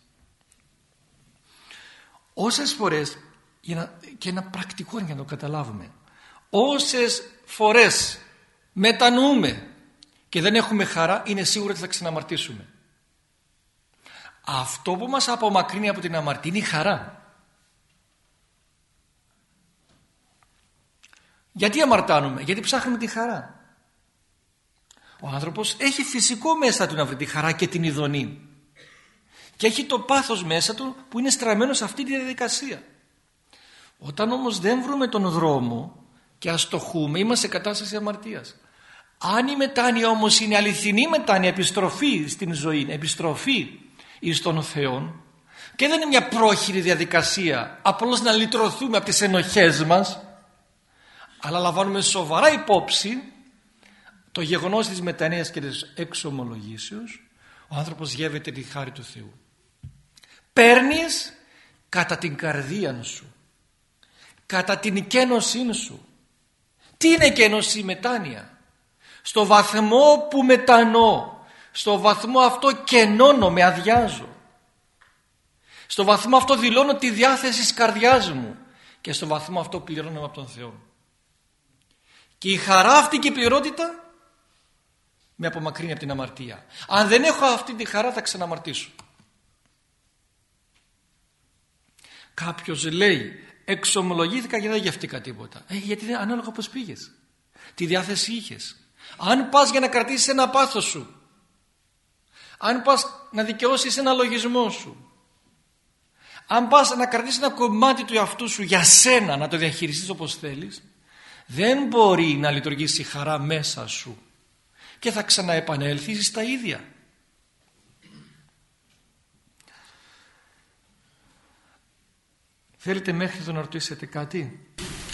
Όσες φορές, και ένα πρακτικό για να το καταλάβουμε, όσες φορές μετανοούμε και δεν έχουμε χαρά, είναι σίγουρο ότι θα ξαναμαρτήσουμε. Αυτό που μας απομακρύνει από την αμαρτία είναι η χαρά. Γιατί αμαρτάνουμε? Γιατί ψάχνουμε τη χαρά. Ο άνθρωπος έχει φυσικό μέσα του να βρει τη χαρά και την ειδονή. Και έχει το πάθος μέσα του που είναι στραμμένο σε αυτή τη διαδικασία. Όταν όμως δεν βρούμε τον δρόμο και αστοχούμε, είμαστε σε κατάσταση αμαρτίας. Αν η μετάνοια όμως είναι αληθινή μετάνοια, επιστροφή στην ζωή, επιστροφή εις τον Θεό, και δεν είναι μια πρόχειρη διαδικασία απλώς να λυτρωθούμε από τις ενοχές μας, αλλά λαμβάνουμε σοβαρά υπόψη το γεγονός της μετανοίας και της εξομολογήσεως, ο άνθρωπος γεύεται τη χάρη του Θεού. Παίρνεις κατά την καρδία σου, κατά την κένωσή σου. Τι είναι κένωση? Μετάνοια. Στο βαθμό που μετανοώ, στο βαθμό αυτό κενώνομαι, αδειάζω. Στο βαθμό αυτό δηλώνω τη διάθεση της καρδιάς μου και στο βαθμό αυτό πληρώνω από τον Θεό. Και η χαρά αυτή και η πληρότητα με απομακρύνει από την αμαρτία. Αν δεν έχω αυτή τη χαρά θα ξαναμαρτήσω. Κάποιος λέει εξομολογήθηκα και δεν γευτήκα τίποτα. Γιατί είναι ανάλογα πως πήγες, τι διάθεση είχες. Αν πας για να κρατήσεις ένα πάθος σου, αν πας να δικαιώσεις ένα λογισμό σου, αν πας να κρατήσεις ένα κομμάτι του εαυτού σου για σένα, να το διαχειριστείς όπως θέλεις, δεν μπορεί να λειτουργήσει η χαρά μέσα σου και θα ξαναεπανέλθεις στα ίδια. Θέλετε μέχρι εδώ να ρωτήσετε κάτι?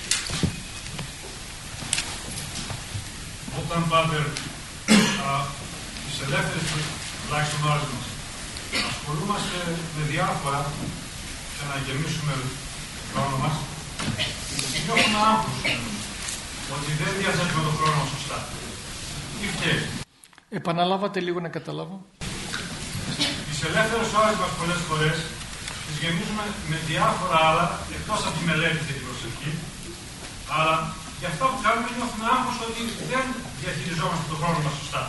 Όταν πάτε τις ελεύθερες τουλάχιστον ώρες μας ασχολούμαστε με διάφορα για να γεμίσουμε το χρόνο μας, νιώθουμε άγχος ότι δεν διαθέτουμε τον χρόνο σωστά. Τι φταίει? Επαναλάβατε λίγο να καταλάβω. Τις ελεύθερες ώρες μας πολλές φορές τις γεμίζουμε με διάφορα άλλα εκτός από τη μελέτη και την προσευχή, αλλά για αυτά που κάνουμε νιώθουμε άγχος ότι δεν διαχειριζόμαστε τον χρόνο μας σωστά.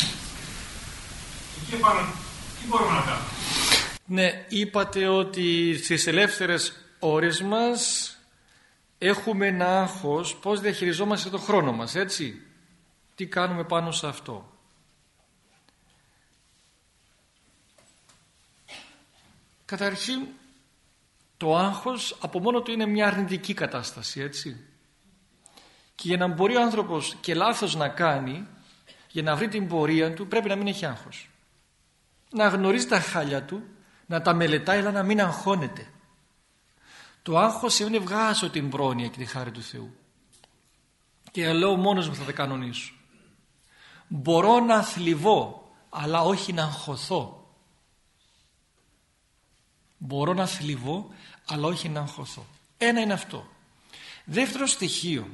Εκεί επάνω, τι μπορούμε να κάνουμε? Ναι, είπατε ότι στις ελεύθερες ώρες μας έχουμε ένα άγχος πώς διαχειριζόμαστε τον χρόνο μας, έτσι. Τι κάνουμε πάνω σε αυτό? Καταρχήν, το άγχος από μόνο του είναι μια αρνητική κατάσταση, έτσι. Και για να μπορεί ο άνθρωπος και λάθος να κάνει, για να βρει την πορεία του, πρέπει να μην έχει άγχος. Να γνωρίζει τα χάλια του, να τα μελετάει, αλλά να μην αγχώνεται. Το άγχος είναι βγάζω την πρόνοια και τη χάρη του Θεού. Και λέω μόνος μου θα τα κανονίσω. Μπορώ να θλιβώ, αλλά όχι να αγχωθώ. Μπορώ να θλιβώ, αλλά όχι να αγχωθώ. Ένα είναι αυτό. Δεύτερο στοιχείο.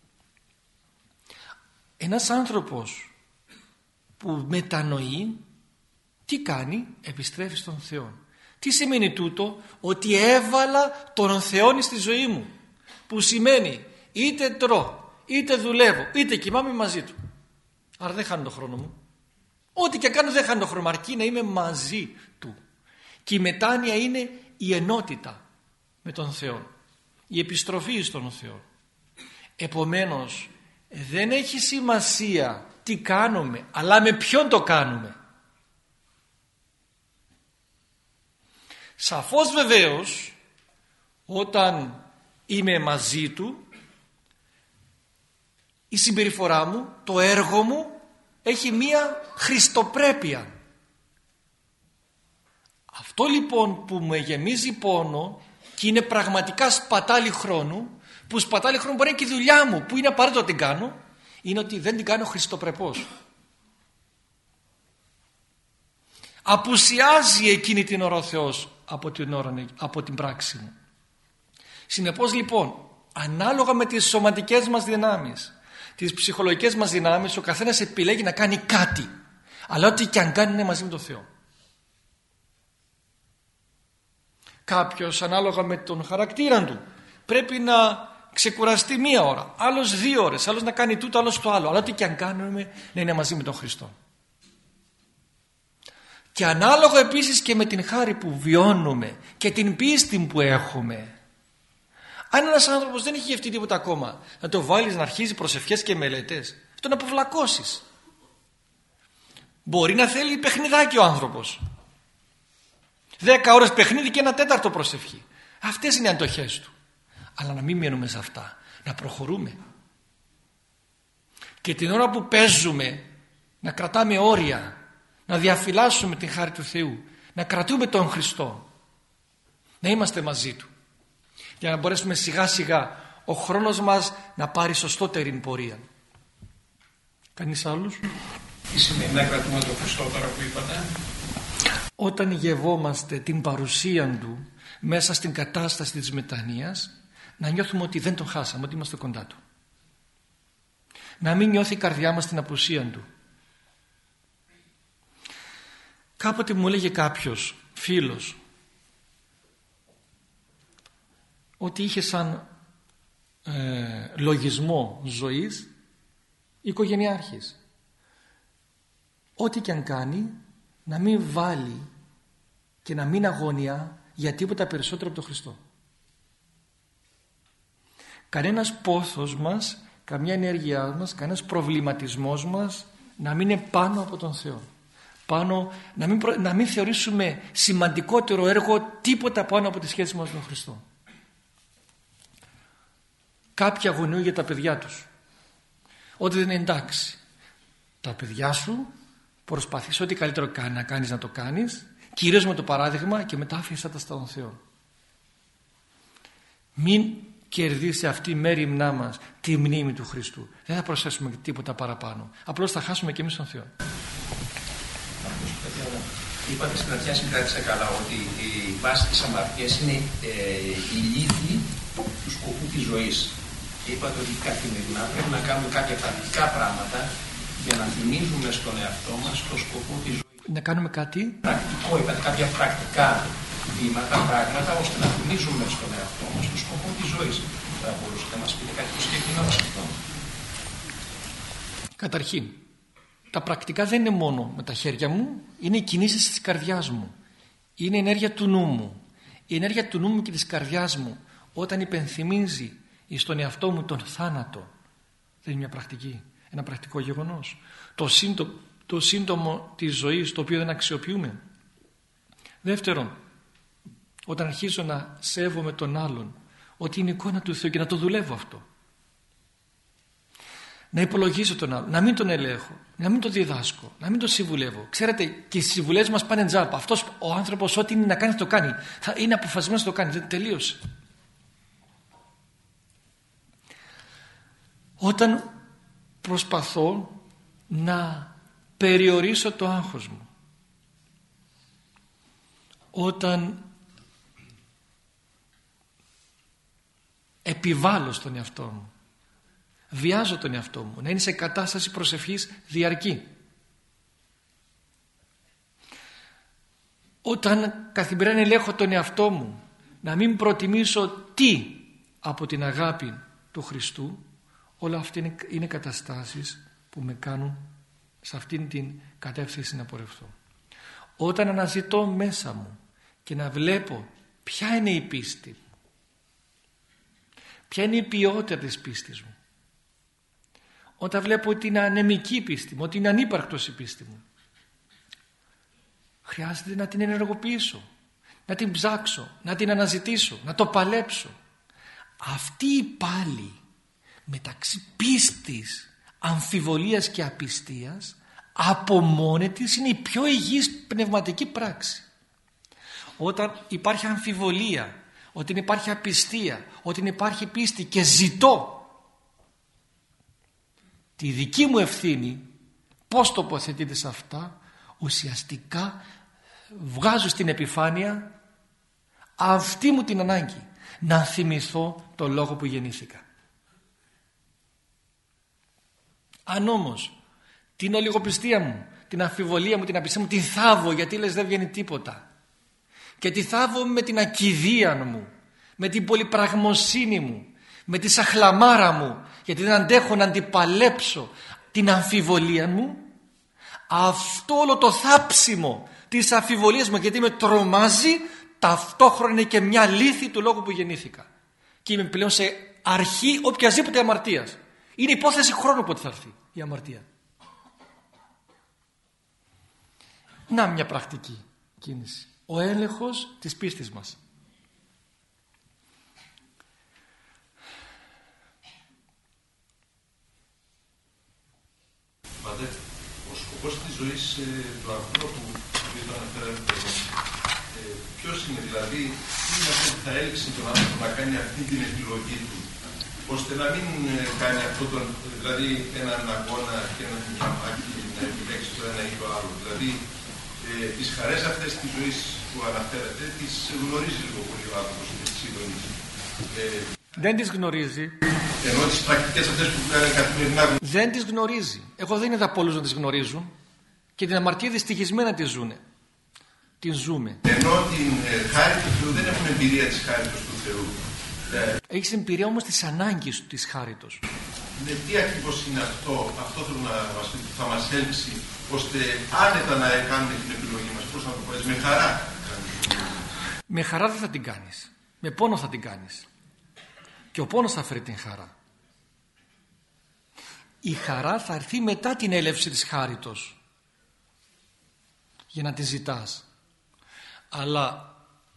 Ένας άνθρωπος που μετανοεί, τι κάνει? Επιστρέφει στον Θεό. Τι σημαίνει τούτο? Ότι έβαλα τον Θεό στη ζωή μου. Που σημαίνει είτε τρώω, είτε δουλεύω, είτε κοιμάμαι μαζί του. Άρα δεν χάνω τον χρόνο μου. Ό,τι και κάνω δεν χάνω χρόνο, αρκεί να είμαι μαζί του. Και η μετάνοια είναι η ενότητα με τον Θεό, η επιστροφή στον Θεό. Επομένως δεν έχει σημασία τι κάνουμε, αλλά με ποιον το κάνουμε. Σαφώς βεβαίως όταν είμαι μαζί του, η συμπεριφορά μου, το έργο μου έχει μία χριστοπρέπεια. Αυτό λοιπόν που με γεμίζει πόνο και είναι πραγματικά σπατάλη χρόνου, που σπατάλη χρόνου μπορεί να είναι και η δουλειά μου που είναι απαραίτητο να την κάνω, είναι ότι δεν την κάνω χριστοπρεπώς. Απουσιάζει εκείνη την ώρα ο Θεός από την πράξη μου. Συνεπώς λοιπόν, ανάλογα με τις σωματικές μας δυνάμεις, τις ψυχολογικές μας δυνάμεις, ο καθένας επιλέγει να κάνει κάτι, αλλά ό,τι και αν κάνει είναι μαζί με τον Θεό. Κάποιος ανάλογα με τον χαρακτήρα του πρέπει να ξεκουραστεί 1 ώρα, άλλος 2 ώρες, άλλος να κάνει τούτο, άλλος το άλλο, αλλά ό,τι και αν κάνουμε να είναι μαζί με τον Χριστό. Και ανάλογα επίσης και με την χάρη που βιώνουμε και την πίστη που έχουμε. Αν ένας άνθρωπος δεν έχει γευτεί τίποτα ακόμα, να το βάλεις να αρχίζει προσευχές και μελέτες, τον αποβλακώσεις. Μπορεί να θέλει παιχνιδάκι ο άνθρωπος. 10 ώρες παιχνίδι και 1/4 προσευχή. Αυτές είναι οι αντοχές του. Αλλά να μην μένουμε σε αυτά. Να προχωρούμε. Και την ώρα που παίζουμε να κρατάμε όρια, να διαφυλάσσουμε την χάρη του Θεού, να κρατούμε τον Χριστό, να είμαστε μαζί Του, για να μπορέσουμε σιγά σιγά ο χρόνος μας να πάρει σωστότερη πορεία. Κανείς άλλος? Τι σημαίνει να κρατούμε τον Χριστό τώρα που είπατε? Όταν γευόμαστε την παρουσία Του μέσα στην κατάσταση της μετανοίας, να νιώθουμε ότι δεν τον χάσαμε, ότι είμαστε κοντά Του. Να μην νιώθει η καρδιά μας την απουσία Του. Κάποτε μου έλεγε κάποιος φίλος ότι είχε σαν λογισμό ζωής οικογενειάρχης. Ό,τι και αν κάνει, να μην βάλει και να μην αγωνιά για τίποτα περισσότερο από τον Χριστό. Κανένας πόθος μας, καμιά ενέργειά μας, κανένας προβληματισμός μας να μην είναι πάνω από τον Θεό. Να μην θεωρήσουμε σημαντικότερο έργο τίποτα πάνω από τη σχέση μας με τον Χριστό. Κάποιοι αγωνιούν για τα παιδιά τους, ότι δεν είναι εντάξει. Τα παιδιά σου προσπαθείς ό,τι καλύτερο να κάνεις να το κάνεις, κυρίως με το παράδειγμα, και μετά άφησέ τα στον Θεό. Μην κερδίσει αυτή η μέριμνά μας τη μνήμη του Χριστού. Δεν θα προσθέσουμε τίποτα παραπάνω. Απλώς θα χάσουμε και εμείς τον Θεό. Είπατε στην αρχή, αν κράτησα καλά, ότι η βάση της αμαρτίας είναι η λύθη του σκοπού της ζωής. Και είπατε ότι καθημερινά πρέπει να κάνουμε κάποια πρακτικά πράγματα για να θυμίζουμε στον εαυτό μας το σκοπό της ζωής. Να κάνουμε κάτι πρακτικό, είπατε κάποια πρακτικά βήματα, πράγματα, ώστε να θυμίζουμε στον εαυτό μας το σκοπό της ζωής. Θα μπορούσατε να μας πείτε κάτι το συγκεκριμένο σε αυτό? Καταρχήν, τα πρακτικά δεν είναι μόνο με τα χέρια μου, είναι οι κινήσεις της καρδιάς μου. Είναι η ενέργεια του νου μου. Η ενέργεια του νου μου και της καρδιάς μου, όταν υπενθυμίζει στον εαυτό μου τον θάνατο, δεν είναι μια πρακτική, ένα πρακτικό γεγονός. Το σύντομο της ζωής, το οποίο δεν αξιοποιούμε. Δεύτερον, όταν αρχίζω να σέβομαι τον άλλον, ότι είναι εικόνα του Θεού, και να το δουλεύω αυτό. Να υπολογίσω τον άλλο, να μην τον ελέγχω, να μην τον διδάσκω, να μην τον συμβουλεύω. Ξέρετε, και οι συμβουλές μας πάνε τζάπα. Αυτός ο άνθρωπος, ό,τι είναι να κάνει, το κάνει. Θα είναι αποφασισμένος να το κάνει. Δεν τελείωσε. Όταν προσπαθώ να περιορίσω το άγχος μου, όταν επιβάλλω στον εαυτό μου, βιάζω τον εαυτό μου να είναι σε κατάσταση προσευχής διαρκή, όταν καθημερινά ελέγχω τον εαυτό μου να μην προτιμήσω τι από την αγάπη του Χριστού, όλα αυτά είναι καταστάσεις που με κάνουν σε αυτήν την κατεύθυνση να πορευθώ. Όταν αναζητώ μέσα μου και να βλέπω ποια είναι η πίστη, ποια είναι η ποιότητα της πίστης μου, όταν βλέπω ότι είναι ανεμική η πίστη μου, ότι είναι ανύπαρκτος η πίστη μου, χρειάζεται να την ενεργοποιήσω, να την ψάξω, να την αναζητήσω, να το παλέψω. Αυτή η πάλι μεταξύ πίστης, αμφιβολίας και απιστίας από μόνη της είναι η πιο υγιής πνευματική πράξη. Όταν υπάρχει αμφιβολία, όταν υπάρχει απιστία, όταν υπάρχει πίστη και ζητώ τη δική μου ευθύνη πώς τοποθετείται σε αυτά, ουσιαστικά βγάζω στην επιφάνεια αυτή μου την ανάγκη να θυμηθώ το λόγο που γεννήθηκα. Αν όμως την ολιγοπιστία μου, την αμφιβολία μου, την απιστία μου την θάβω γιατί λες δεν βγαίνει τίποτα, και τη θάβω με την ακηδία μου, με την πολυπραγμοσύνη μου, με τη σαχλαμάρα μου, γιατί δεν αντέχω να αντιπαλέψω την αμφιβολία μου, αυτό όλο το θάψιμο της αμφιβολίας μου, γιατί με τρομάζει, ταυτόχρονα είναι και μια λύθη του λόγου που γεννήθηκα και είμαι πλέον σε αρχή οποιασδήποτε αμαρτίας. Είναι υπόθεση χρόνου πότε θα έρθει η αμαρτία. Να μια πρακτική κίνηση, ο έλεγχος της πίστης μας. Πατέ, ο σκοπός της ζωής του ανθρώπου που το αναφέρατε, ποιος είναι, δηλαδή τι είναι αυτό που θα έλξει τον άνθρωπο να κάνει αυτή την επιλογή του, ώστε να μην κάνει αυτό τον, δηλαδή έναν αγώνα και μια μάχη να επιλέξει το ένα ή το άλλο. Δηλαδή τις χαρές αυτές της ζωής που αναφέρατε τις γνωρίζει λίγο πολύ ο άνθρωπος της σύντομης. Δεν τις γνωρίζει. Ενώ τις πρακτικές αυτές που κάνει καθημερινά δεν τις γνωρίζει. Εγώ δεν είδα πολλούς να τις γνωρίζουν και την αμαρτία δυστυχισμένα τη ζουνε. Την ζούμε. Ενώ την χάρη του Θεού δεν έχουμε εμπειρία της χάριτος του Θεού. Έχεις εμπειρία όμως της ανάγκης της χάριτος. Ναι, τι ακριβώς είναι αυτό θέλω να μας πει, που θα μας έλξει ώστε άνετα να κάνουμε την επιλογή μας. Πώς να το πω, με χαρά. Με χαρά δεν θα την κάνεις. Με πόνο θα την κάνεις. Και ο πόνος θα φέρει την χαρά. Η χαρά θα έρθει μετά την έλευση της χάριτος για να τη ζητάς. Αλλά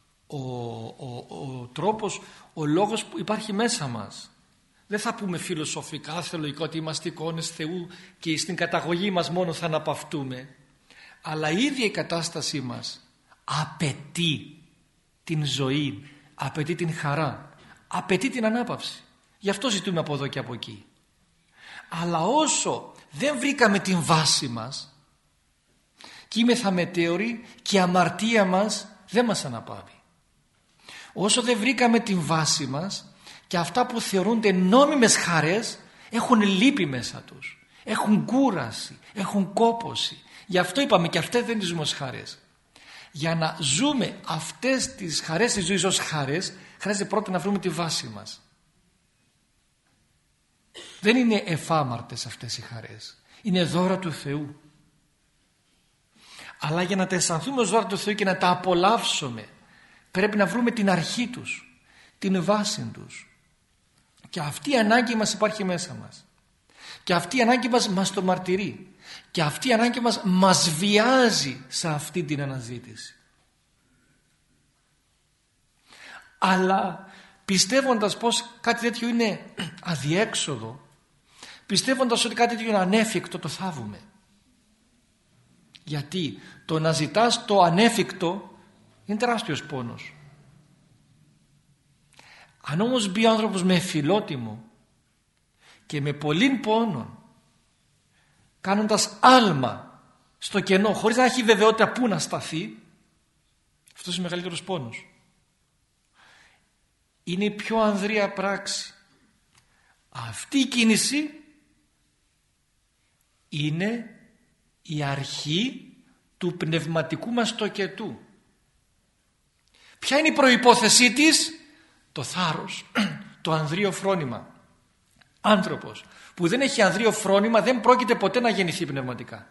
ο τρόπος, ο λόγος που υπάρχει μέσα μας, δεν θα πούμε φιλοσοφικά, θεολογικά ότι είμαστε εικόνες Θεού και στην καταγωγή μας μόνο θα αναπαυτούμε, αλλά η ίδια η κατάστασή μας απαιτεί την ζωή, απαιτεί την χαρά, απαιτεί την ανάπαυση. Γι' αυτό ζητούμε από εδώ και από εκεί. Αλλά όσο δεν βρήκαμε την βάση μας και είμεθα μετέωροι και η αμαρτία μας δεν μας αναπαύει. Όσο δεν βρήκαμε την βάση μας και αυτά που θεωρούνται νόμιμες χαρές έχουν λύπη μέσα τους, έχουν κούραση, έχουν κόπωση. Γι' αυτό είπαμε και αυτές δεν τις ζούμε ως χαρές. Για να ζούμε αυτές τις χαρές της ζωής ως χαρές χρειάζεται πρώτα να βρούμε τη βάση μας. Δεν είναι εφάμαρτες αυτές οι χαρές, είναι δώρα του Θεού. Αλλά για να τα αισθανθούμε ως δώρα του Θεού και να τα απολαύσουμε πρέπει να βρούμε την αρχή τους, την βάση τους. Και αυτή η ανάγκη μας υπάρχει μέσα μας. Και αυτή η ανάγκη μας το μαρτυρεί. Και αυτή η ανάγκη μας βιάζει σε αυτή την αναζήτηση. Αλλά πιστεύοντας πως κάτι τέτοιο είναι αδιέξοδο, πιστεύοντας ότι κάτι τέτοιο είναι ανέφικτο, το θάβουμε. Γιατί το να ζητάς το ανέφικτο είναι τεράστιος πόνος. Αν όμως μπει ο άνθρωπος με φιλότιμο και με πολλήν πόνο, κάνοντας άλμα στο κενό χωρίς να έχει βεβαιότητα πού να σταθεί, αυτός είναι ο μεγαλύτερος πόνος. Είναι η πιο ανδρεία πράξη. Αυτή η κίνηση είναι η αρχή του πνευματικού μας τοκετού. Ποια είναι η προϋπόθεσή της? Το θάρρος, το ανδρείο φρόνημα. άνθρωπος που δεν έχει ανδρείο φρόνημα δεν πρόκειται ποτέ να γεννηθεί πνευματικά.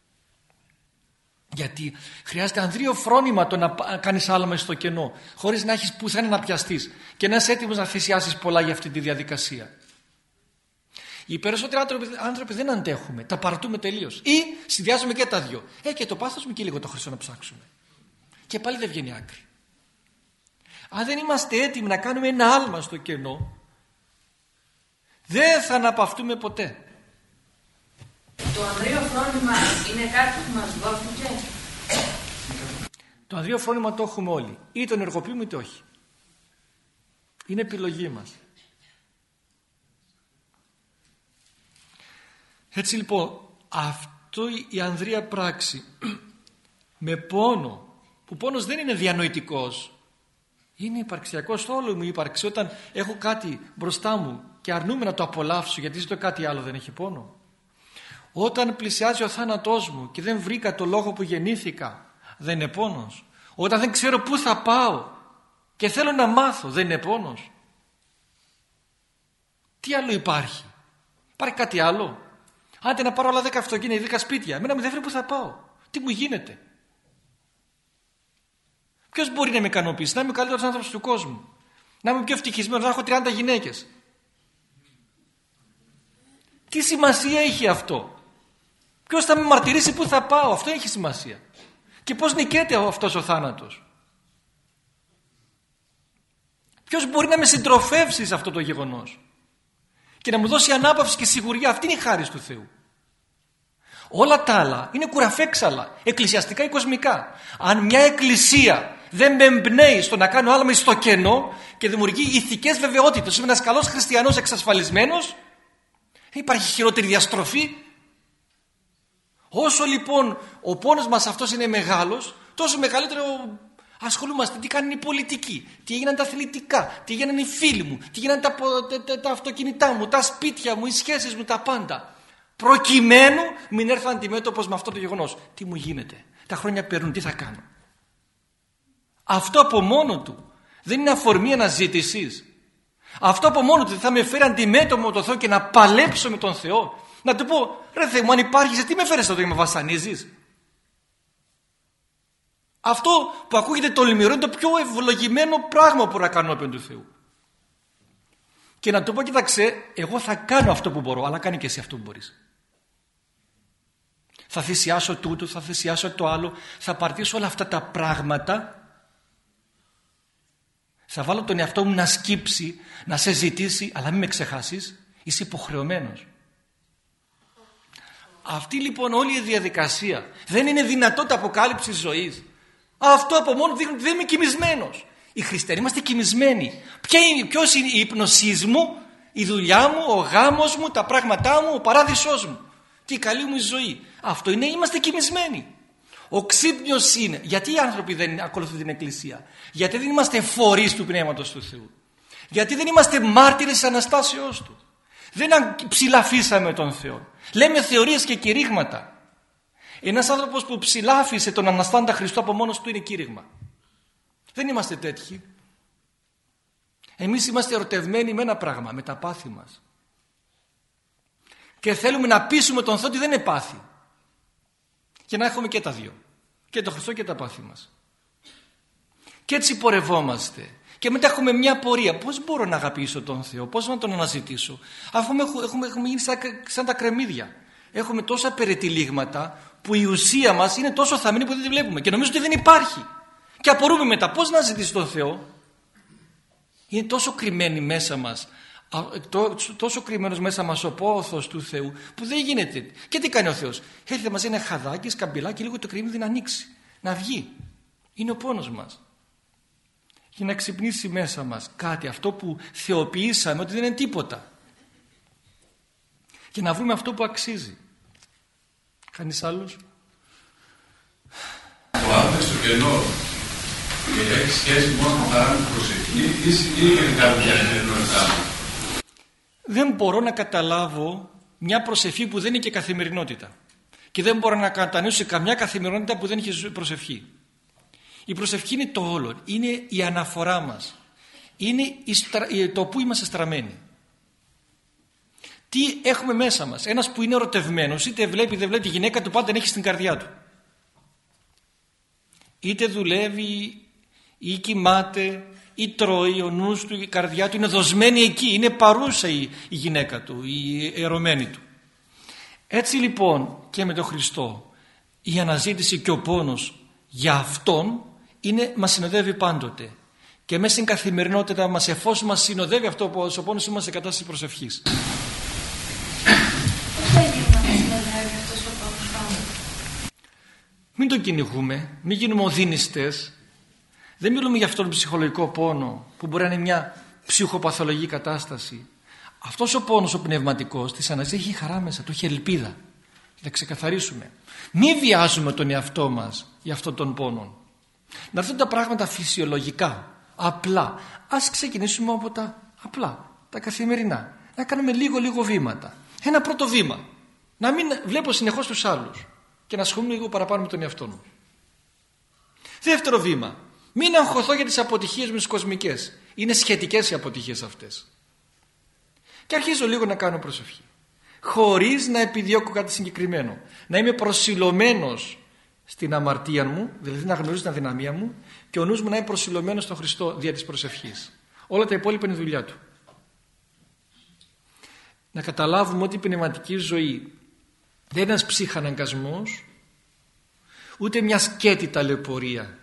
Γιατί χρειάζεται ανδρείο φρόνημα το να κάνεις άλμα στο κενό, χωρίς να έχεις πουθενά να πιαστείς και να είσαι έτοιμος να θυσιάσεις πολλά για αυτή τη διαδικασία. Οι περισσότεροι άνθρωποι δεν αντέχουμε, τα παρατούμε τελείως ή συνδυάζουμε και τα δυο. Και το πάθος μου και λίγο το χρυσό να ψάξουμε. Και πάλι δεν βγαίνει άκρη. Αν δεν είμαστε έτοιμοι να κάνουμε ένα άλμα στο κενό, δεν θα αναπαυτούμε ποτέ. Το ανδρείο φρόνημα είναι κάτι που μας δόθηκε? Το ανδρείο φρόνημα το έχουμε όλοι. Ή τον ενεργοποιούμε είτε όχι. Είναι επιλογή μας. Έτσι λοιπόν, αυτό η ανδρεία πράξη με πόνο, που πόνος δεν είναι διανοητικός, είναι υπαρξιακός στο όλο μου ύπαρξη. Όταν έχω κάτι μπροστά μου και αρνούμαι να το απολαύσω γιατί ζητώ κάτι άλλο, δεν έχει πόνο? Όταν πλησιάζει ο θάνατός μου και δεν βρήκα το λόγο που γεννήθηκα, δεν είναι πόνος? Όταν δεν ξέρω πού θα πάω και θέλω να μάθω, δεν είναι πόνος? Τι άλλο υπάρχει? Υπάρχει κάτι άλλο? Άντε να πάρω άλλα 10 αυτοκίνητα, 10 σπίτια, εμένα με δεν βρει που θα πάω. Τι μου γίνεται? Ποιος μπορεί να με ικανοποιήσει? Να είμαι ο καλύτερος άνθρωπος του κόσμου, να είμαι πιο ευτυχισμένος, να έχω 30 γυναίκες. Τι σημασία έχει αυτό? Ποιος θα με μαρτυρήσει πού θα πάω? Αυτό έχει σημασία. Και πώς νικέται αυτός ο θάνατος? Ποιος μπορεί να με συντροφεύσει σε αυτό το γεγονός και να μου δώσει ανάπαυση και σιγουριά? Αυτή είναι η χάρις του Θεού. Όλα τα άλλα είναι κουραφέξαλα, εκκλησιαστικά ή κοσμικά. Αν μια εκκλησία δεν με εμπνέει στο να κάνω άλμα στο κενό και δημιουργεί ηθικές βεβαιότητες, είμαι ένας καλός χριστιανός εξασφαλισμένος, υπάρχει χειρότερη διαστροφή. Όσο λοιπόν ο πόνος μας αυτός είναι μεγάλος, τόσο μεγαλύτερο ασχολούμαστε. Τι κάνουν οι πολιτικοί, τι έγιναν τα αθλητικά, τι έγιναν οι φίλοι μου, τι έγιναν τα αυτοκίνητά μου, τα σπίτια μου, οι σχέσεις μου, τα πάντα. Προκειμένου μην έρθω αντιμέτωπος με αυτό το γεγονός. Τι μου γίνεται? Τα χρόνια περνούν, τι θα κάνω? Αυτό από μόνο του δεν είναι αφορμή αναζήτησης? Αυτό από μόνο του θα με φέρει αντιμέτωπο με τον Θεό και να παλέψω με τον Θεό? Να του πω, ρε Θεέ μου, αν υπάρχεις, τι με φέρεις εδώ και με βασανίζεις? Αυτό που ακούγεται τολμηρό είναι το πιο ευλογημένο πράγμα που μπορώ να κάνω απέναντι του Θεού. Και να του πω, κοίταξε, εγώ θα κάνω αυτό που μπορώ, αλλά κάνει και εσύ αυτό που μπορείς. Θα θυσιάσω τούτο, θα θυσιάσω το άλλο, θα παρτίσω όλα αυτά τα πράγματα. Θα βάλω τον εαυτό μου να σκύψει, να σε ζητήσει, αλλά μην με ξεχάσεις, είσαι υποχρεωμένος. Αυτή λοιπόν όλη η διαδικασία δεν είναι δυνατότητα αποκάλυψης ζωής. Αυτό από μόνο δείχνει ότι δεν είμαι κοιμισμένος. Οι χριστιανοί είμαστε κοιμισμένοι. Ποιος είναι η ύπνοσή μου, η δουλειά μου, ο γάμος μου, τα πράγματά μου, ο παράδεισός μου και η καλή μου ζωή? Αυτό είναι, είμαστε κοιμισμένοι. Ο ξύπνιος είναι. Γιατί οι άνθρωποι δεν ακολουθούν την Εκκλησία? Γιατί δεν είμαστε φορείς του Πνεύματος του Θεού? Γιατί δεν είμαστε μάρτυρες της Αναστάσεώς Του? Δεν ψηλαφίσαμε τον Θεό. Λέμε θεωρίες και κηρύγματα. Ένας άνθρωπος που ψηλάφισε τον Αναστάντα Χριστό από μόνος του είναι κήρυγμα. Δεν είμαστε τέτοιοι. Εμείς είμαστε ερωτευμένοι με ένα πράγμα, με τα πάθη μας. Και θέλουμε να πείσουμε τον Θεό ότι δεν είναι πάθη. Και να έχουμε και τα δύο. Και το Χριστό και τα πάθη μας. Και έτσι πορευόμαστε. Και μετά έχουμε μια πορεία. Πώς μπορώ να αγαπήσω τον Θεό? Πώς να τον αναζητήσω? Αφού έχουμε γίνει σαν τα κρεμμύδια. Έχουμε τόσα περιτυλίγματα που η ουσία μας είναι τόσο θαμμένη που δεν τη βλέπουμε. Και νομίζω ότι δεν υπάρχει. Και απορούμε μετά πώς να ζητήσω τον Θεό. Είναι τόσο κρυμμένη μέσα μας, τόσο κρυμμένος μέσα μας ο πόθος του Θεού που δεν γίνεται. Και τι κάνει ο Θεός? Έρχεται μαζί ένα χαδάκι, σκαμπιλάκι, λίγο το κρυμμύδι να ανοίξει, να βγει. Είναι ο πόνος μας. Για να ξυπνήσει μέσα μας κάτι, αυτό που θεοποιήσαμε ότι δεν είναι τίποτα. Και να βρούμε αυτό που αξίζει. Κανείς άλλος? Ο άνθρωπος στο κενό και έχει σχέση μόνο με τα άλλη προσευχή ή είναι κάποια καθημερινότητά μου? Δεν μπορώ να καταλάβω μια προσευχή που δεν είναι και καθημερινότητα. Και δεν μπορώ να κατανοήσω καμιά καθημερινότητα που δεν έχει προσευχή. Η προσευχή είναι το όλο. Είναι η αναφορά μας. Είναι το που είμαστε στραμμένοι. Τι έχουμε μέσα μας? Ένας που είναι ερωτευμένος, είτε βλέπει δεν βλέπει, τη γυναίκα του πάντα την έχει στην καρδιά του. Είτε δουλεύει ή κοιμάται ή τρώει, ο νους του, η καρδιά του είναι δοσμένη εκεί, είναι παρούσα η γυναίκα του, η ερωμένη του. Έτσι λοιπόν και με τον Χριστό η αναζήτηση και ο πόνος για Αυτόν μας συνοδεύει πάντοτε. Και μέσα στην καθημερινότητα μας, εφόσον μας συνοδεύει αυτό ο πόνος, είμαστε σε κατάσταση προσευχής. Πώς θα γίνει να μας συνοδεύει αυτός ο πόνος πάντα? Μην τον κυνηγούμε, μην γίνουμε οδύνιστες. Δεν μιλούμε για αυτόν τον ψυχολογικό πόνο που μπορεί να είναι μια ψυχοπαθολογική κατάσταση. Αυτός ο πόνος ο πνευματικός της αναζήτησης έχει χαρά μέσα, του έχει ελπίδα. Να ξεκαθαρίσουμε. Μην βιάζουμε τον εαυτό μας για αυτόν τον πόνο. Να έρθουν τα πράγματα φυσιολογικά, απλά. Ας ξεκινήσουμε από τα απλά, τα καθημερινά. Να κάνουμε λίγο βήματα. Ένα πρώτο βήμα. Να μην βλέπω συνεχώς τους άλλους και να ασχολούμαι λίγο παραπάνω με τον εαυτό μου. Δεύτερο βήμα. Μην αγχωθώ για τις αποτυχίες μου τις κοσμικές. Είναι σχετικές οι αποτυχίες αυτές. Και αρχίζω λίγο να κάνω προσευχή. Χωρίς να επιδιώκω κάτι συγκεκριμένο. Να είμαι προσιλωμένος στην αμαρτία μου, δηλαδή να γνωρίζω την αδυναμία μου, και ο νους μου να είναι προσιλωμένος στον Χριστό δια της προσευχής. Όλα τα υπόλοιπα είναι δουλειά του. Να καταλάβουμε ότι η πνευματική ζωή δεν είναι ένας ψυχαναγκασμός, ούτε μια σκέτη ταλαιπωρία,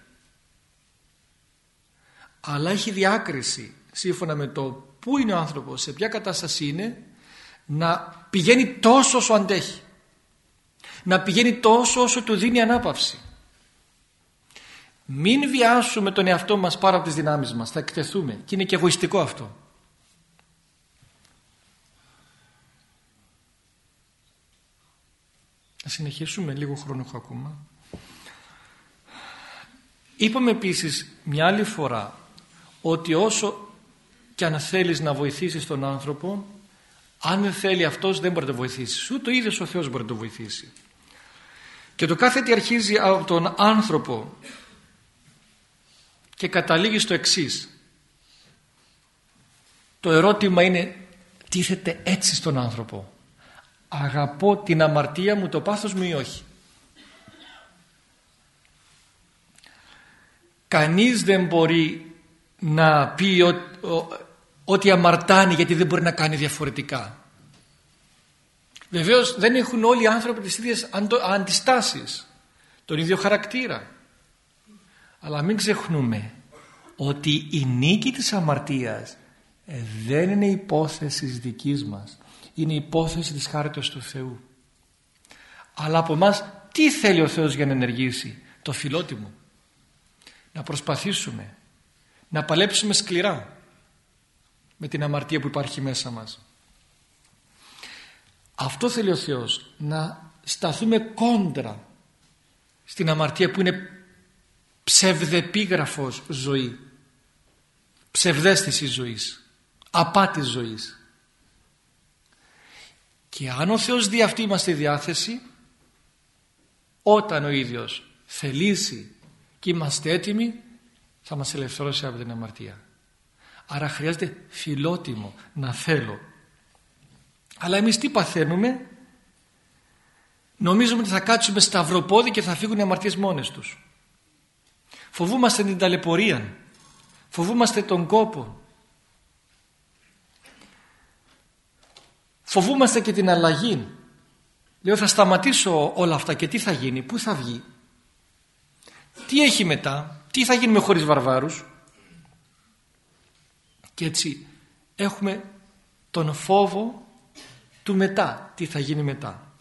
αλλά έχει διάκριση σύμφωνα με το πού είναι ο άνθρωπος, σε ποια κατάσταση είναι, να πηγαίνει τόσο όσο αντέχει, να πηγαίνει τόσο όσο του δίνει ανάπαυση. Μην βιάσουμε τον εαυτό μας πάρα από τις δυνάμεις μας, θα εκτεθούμε, και είναι και εγωιστικό αυτό. Θα συνεχίσουμε, λίγο χρόνο έχω ακόμα. Είπαμε επίσης μια άλλη φορά ότι όσο και αν θέλεις να βοηθήσεις τον άνθρωπο, αν δεν θέλει αυτός δεν μπορεί να το βοηθήσει. Ούτε ο ίδιος ο Θεός μπορεί να το βοηθήσει. Και το κάθε τι αρχίζει από τον άνθρωπο και καταλήγει στο εξής. Το ερώτημα είναι, τίθεται έτσι στον άνθρωπο. Αγαπώ την αμαρτία μου, το πάθος μου ή όχι? Κανείς δεν μπορεί να πει ότι αμαρτάνει γιατί δεν μπορεί να κάνει διαφορετικά. Βεβαίως δεν έχουν όλοι οι άνθρωποι τις ίδιες αντιστάσεις, τον ίδιο χαρακτήρα. Αλλά μην ξεχνούμε ότι η νίκη της αμαρτίας δεν είναι υπόθεση δικής μας. Είναι υπόθεση της χάριτος του Θεού. Αλλά από εμάς τι θέλει ο Θεός για να ενεργήσει? Το φιλότιμο. Να προσπαθήσουμε να παλέψουμε σκληρά με την αμαρτία που υπάρχει μέσα μας. Αυτό θέλει ο Θεός, να σταθούμε κόντρα στην αμαρτία που είναι ψευδεπίγραφος ζωή, ψευδαίσθηση ζωής, απάτη ζωής. Και αν ο Θεός δει αυτή μας τη διάθεση, όταν ο ίδιος θελήσει και είμαστε έτοιμοι, θα μας ελευθερώσει από την αμαρτία. Άρα χρειάζεται φιλότιμο, να θέλω. Αλλά εμείς τι παθαίνουμε? Νομίζουμε ότι θα κάτσουμε σταυροπόδι και θα φύγουν οι αμαρτίες μόνες τους. Φοβούμαστε την ταλαιπωρία, φοβούμαστε τον κόπο, φοβούμαστε και την αλλαγή. Λέω, θα σταματήσω όλα αυτά και τι θα γίνει, πού θα βγει, τι έχει μετά, τι θα γίνουμε χωρίς βαρβάρους? Και έτσι έχουμε τον φόβο του μετά, τι θα γίνει μετά.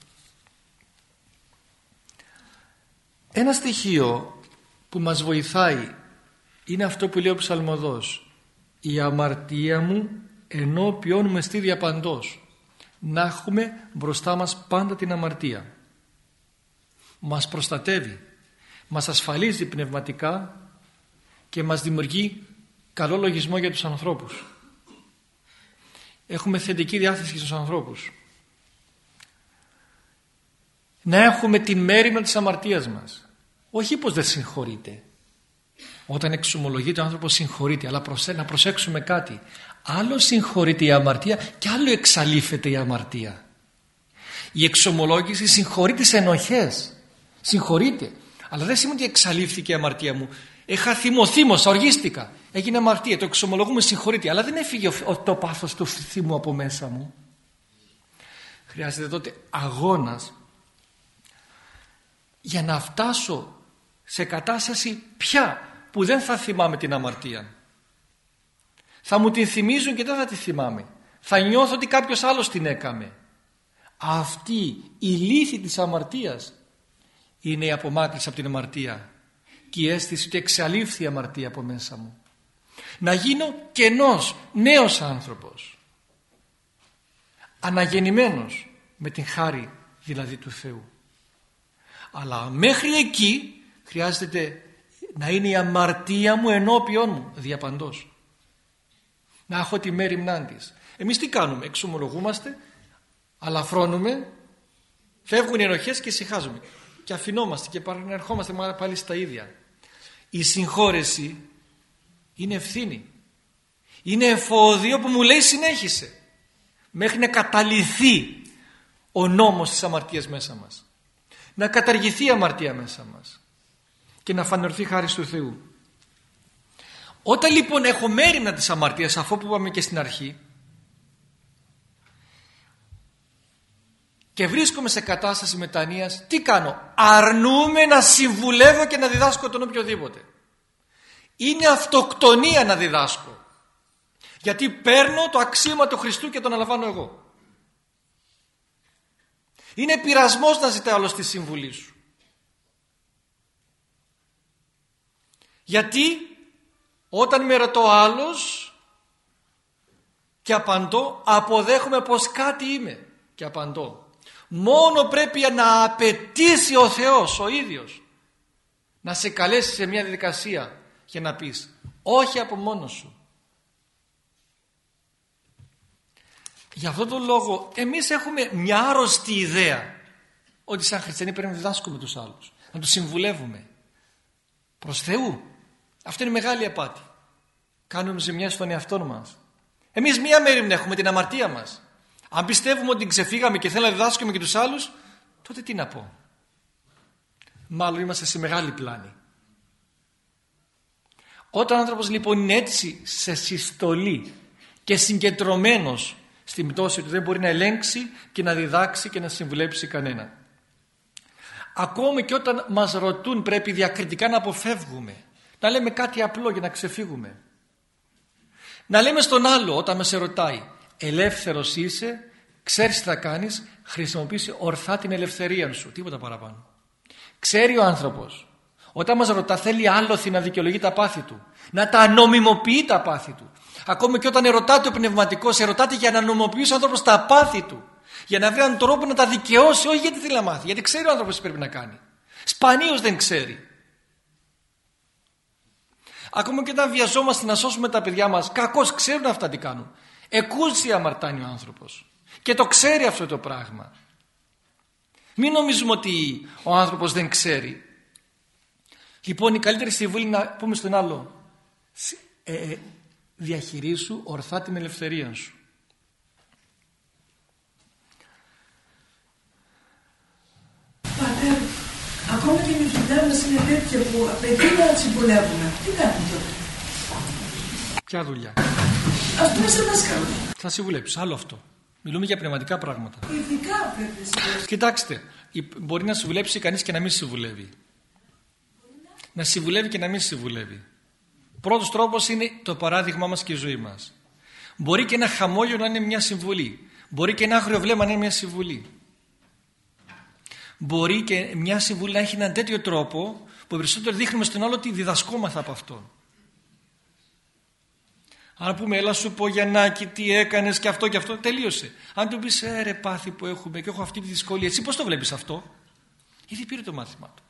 Ένα στοιχείο που μας βοηθάει είναι αυτό που λέει ο Ψαλμοδός: η αμαρτία μου ενώπιον με στη διαπαντός. Να έχουμε μπροστά μας πάντα την αμαρτία. Μας προστατεύει, μας ασφαλίζει πνευματικά και μας δημιουργεί καλό λογισμό για τους ανθρώπους. Έχουμε θετική διάθεση στους ανθρώπους. Να έχουμε την μέριμνα της αμαρτίας μας. Όχι πως δεν συγχωρείται, Όταν εξομολογείται ο άνθρωπος συγχωρείται, αλλά να προσέξουμε κάτι. Άλλο συγχωρείται η αμαρτία και άλλο εξαλείφεται η αμαρτία. Η εξομολόγηση συγχωρεί τις ενοχές, συγχωρείται, αλλά δεν σημαίνει ότι εξαλείφθηκε η αμαρτία μου. Είχα θυμωθήμωσα, οργίστηκα, έγινε αμαρτία, το εξομολογούμε, συγχωρείται, αλλά δεν έφυγε το πάθος του θυμού από μέσα μου. Χρειάζεται τότε αγώνας για να φτάσω σε κατάσταση πια που δεν θα θυμάμαι την αμαρτία. Θα μου την θυμίζουν και δεν θα τη θυμάμαι. Θα νιώθω ότι κάποιος άλλος την έκαμε. Αυτή η λύθη της αμαρτίας είναι η απομάκρυνση από την αμαρτία και η αίσθηση ότι εξαλείφθη η αμαρτία από μέσα μου. Να γίνω κενός, νέος άνθρωπος, αναγεννημένος με την χάρη δηλαδή του Θεού. Αλλά μέχρι εκεί χρειάζεται να είναι η αμαρτία μου ενώπιον μου διαπαντός. Να έχω τη μέριμνά της. Εμείς τι κάνουμε? Εξομολογούμαστε, αλαφρώνουμε, φεύγουν οι ενοχές και ησυχάζουμε. Και αφινόμαστε και παρερχόμαστε πάλι στα ίδια. Η συγχώρεση είναι ευθύνη. Είναι εφόδιο που μου λέει συνέχισε. Μέχρι να καταλυθεί ο νόμος της αμαρτίας μέσα μας. Να καταργηθεί η αμαρτία μέσα μας. Και να φανερθεί χάρη του Θεού. Όταν λοιπόν έχω μέριμνα της αμαρτίας, αφού που είπαμε και στην αρχή, και βρίσκομαι σε κατάσταση μετανοίας, τι κάνω? Αρνούμε να συμβουλεύω και να διδάσκω τον οποιοδήποτε. Είναι αυτοκτονία να διδάσκω. Γιατί παίρνω το αξίωμα του Χριστού και τον αναλαμβάνω εγώ. Είναι πειρασμός να ζητάω άλλος τη συμβουλή σου. Γιατί όταν με ρωτώ άλλος και απαντώ, αποδέχομαι πως κάτι είμαι και απαντώ. Μόνο πρέπει να απαιτήσει ο Θεός ο ίδιος να σε καλέσει σε μια διαδικασία για να πεις όχι από μόνος σου. Για αυτόν τον λόγο εμείς έχουμε μια άρρωστη ιδέα ότι σαν χριστιανοί πρέπει να διδάσκουμε τους άλλους, να τους συμβουλεύουμε. Προς Θεού. Αυτό είναι μεγάλη απάτη. Κάνουμε ζημιά στον εαυτό μας. Εμείς μία μέρη έχουμε, την αμαρτία μας. Αν πιστεύουμε ότι ξεφύγαμε και θέλουμε να διδάσκουμε και τους άλλους, τότε τι να πω? Μάλλον είμαστε σε μεγάλη πλάνη. Όταν ο άνθρωπος λοιπόν είναι έτσι σε συστολή και συγκεντρωμένος στην πτώση του, δεν μπορεί να ελέγξει και να διδάξει και να συμβουλέψει κανένα. Ακόμη και όταν μας ρωτούν πρέπει διακριτικά να αποφεύγουμε. Να λέμε κάτι απλό για να ξεφύγουμε. Να λέμε στον άλλο όταν με σε ρωτάει, ελεύθερος είσαι, ξέρεις τι θα κάνεις, χρησιμοποιήσει ορθά την ελευθερία σου. Τίποτα παραπάνω. Ξέρει ο άνθρωπος. Όταν μας ρωτά θέλει άλοθη να δικαιολογεί τα πάθη του. Να τα νομιμοποιεί τα πάθη του. Ακόμη και όταν ερωτάται ο πνευματικός, ερωτάται για να νομιμοποιήσει ο άνθρωπος τα πάθη του. Για να βρει έναν τρόπο να τα δικαιώσει, όχι γιατί θέλει να μάθει. Γιατί ξέρει ο άνθρωπος τι πρέπει να κάνει. Σπανίως δεν ξέρει. Ακόμα και όταν βιαζόμαστε να σώσουμε τα παιδιά μας, κακώς ξέρουν αυτά τι κάνουν. Εκούσια αμαρτάνει ο άνθρωπος. Και το ξέρει αυτό το πράγμα. Μην νομίζουμε ότι ο άνθρωπος δεν ξέρει. Λοιπόν, η καλύτερη συμβουλή είναι να πούμε στον άλλο, διαχειρίσου ορθά την ελευθερία σου. Πατέρα, ακόμα και η δουλειά μας είναι τέτοια που απαιτεί να συμβουλεύουμε. Τι κάνουμε τότε? Ποια δουλειά? Ας πούμε σε δάσκαλο. Θα συμβουλέψεις, άλλο αυτό. Μιλούμε για πνευματικά πράγματα. Ειδικά πρέπει να συμβουλεύσεις. Κοιτάξτε, μπορεί να συμβουλέψει κανείς και να μην συμβουλεύει. Να συμβουλεύει και να μην συμβουλεύει. Πρώτος τρόπος είναι το παράδειγμά μας και η ζωή μας. Μπορεί και ένα χαμόγελο να είναι μια συμβουλή. Μπορεί και ένα άγριο βλέμμα να είναι μια συμβουλή. Μπορεί και μια συμβουλή να έχει έναν τέτοιο τρόπο που περισσότερο δείχνουμε στον άλλο ότι διδασκόμαθα από αυτό. Αν πούμε έλα σου πω Γιαννάκη τι έκανες και αυτό τελείωσε. Αν του πεις ρε πάθη που έχουμε και έχω αυτή τη δυσκολία, εσύ πώς το βλέπεις αυτό? Ήδη πήρε το μάθημα του.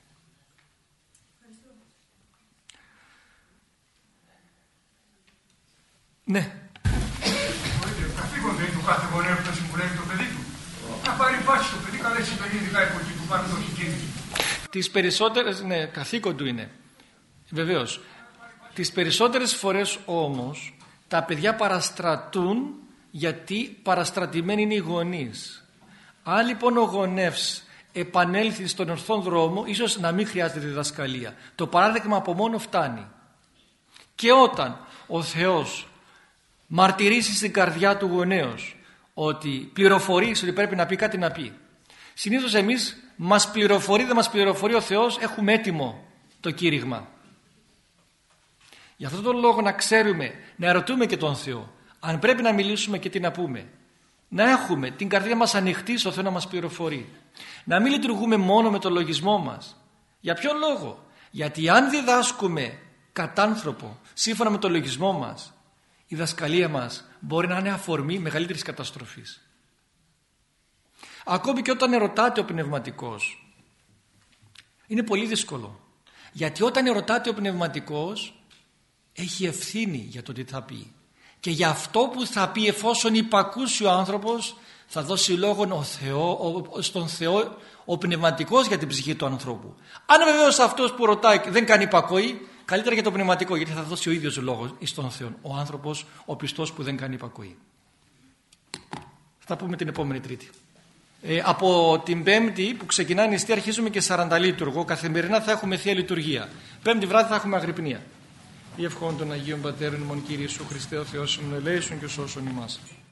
Ναι. Καθήκον δεν είναι του κάθε γονέα που θα συμβουλεύει το παιδί του. Να πάρει πάση το παιδί, καλά ειδικά εποχή που πάνω το έχει κίνηση. Τις περισσότερες, ναι, καθήκον του είναι. Βεβαίως. Τις περισσότερες φορές όμως τα παιδιά παραστρατούν, γιατί παραστρατημένοι είναι οι γονείς. Αν λοιπόν ο γονεύς επανέλθει στον ορθόν δρόμο, ίσως να μην χρειάζεται διδασκαλία. Το παράδειγμα από μόνο φτάνει. Και όταν ο Θεός μαρτυρήσει στην καρδιά του γονέως ότι πληροφορείς ότι πρέπει να πει κάτι, να πει. Συνήθως εμείς μας πληροφορεί, δεν μας πληροφορεί ο Θεός, έχουμε έτοιμο το κήρυγμα. Γι' αυτόν τον λόγο να ξέρουμε, να ερωτούμε και τον Θεό αν πρέπει να μιλήσουμε και τι να πούμε. Να έχουμε την καρδιά μας ανοιχτή στο Θεό να μας πληροφορεί. Να μην λειτουργούμε μόνο με τον λογισμό μας. Για ποιον λόγο? Γιατί αν διδάσκουμε κατάνθρωπο σύμφωνα με τον λογισμό μας, η δασκαλία μας μπορεί να είναι αφορμή μεγαλύτερης καταστροφής. Ακόμη και όταν ερωτάται ο πνευματικός, είναι πολύ δύσκολο. Γιατί όταν ερωτάται ο πνευματικός, έχει ευθύνη για το τι θα πει. Και για αυτό που θα πει, εφόσον υπακούσει ο άνθρωπος, θα δώσει λόγον στον Θεό ο πνευματικός για την ψυχή του ανθρώπου. Αν βεβαίως αυτός που ρωτάει δεν κάνει υπακοή, καλύτερα για το πνευματικό, γιατί θα δώσει ο ίδιος λόγο στον Θεό, ο άνθρωπος, ο πιστός που δεν κάνει υπακοή. Θα πούμε την επόμενη Τρίτη. Από την Πέμπτη που ξεκινάει η νηστεία αρχίζουμε και 40 λειτουργό. Καθημερινά θα έχουμε Θεία Λειτουργία. Πέμπτη βράδυ θα έχουμε Αγρυπνία. Η ευχών των Αγίων Πατέρων ημών Κύριε Ιησού Χριστέ ο Θεός ημών ελέησον και σώσον ημάς.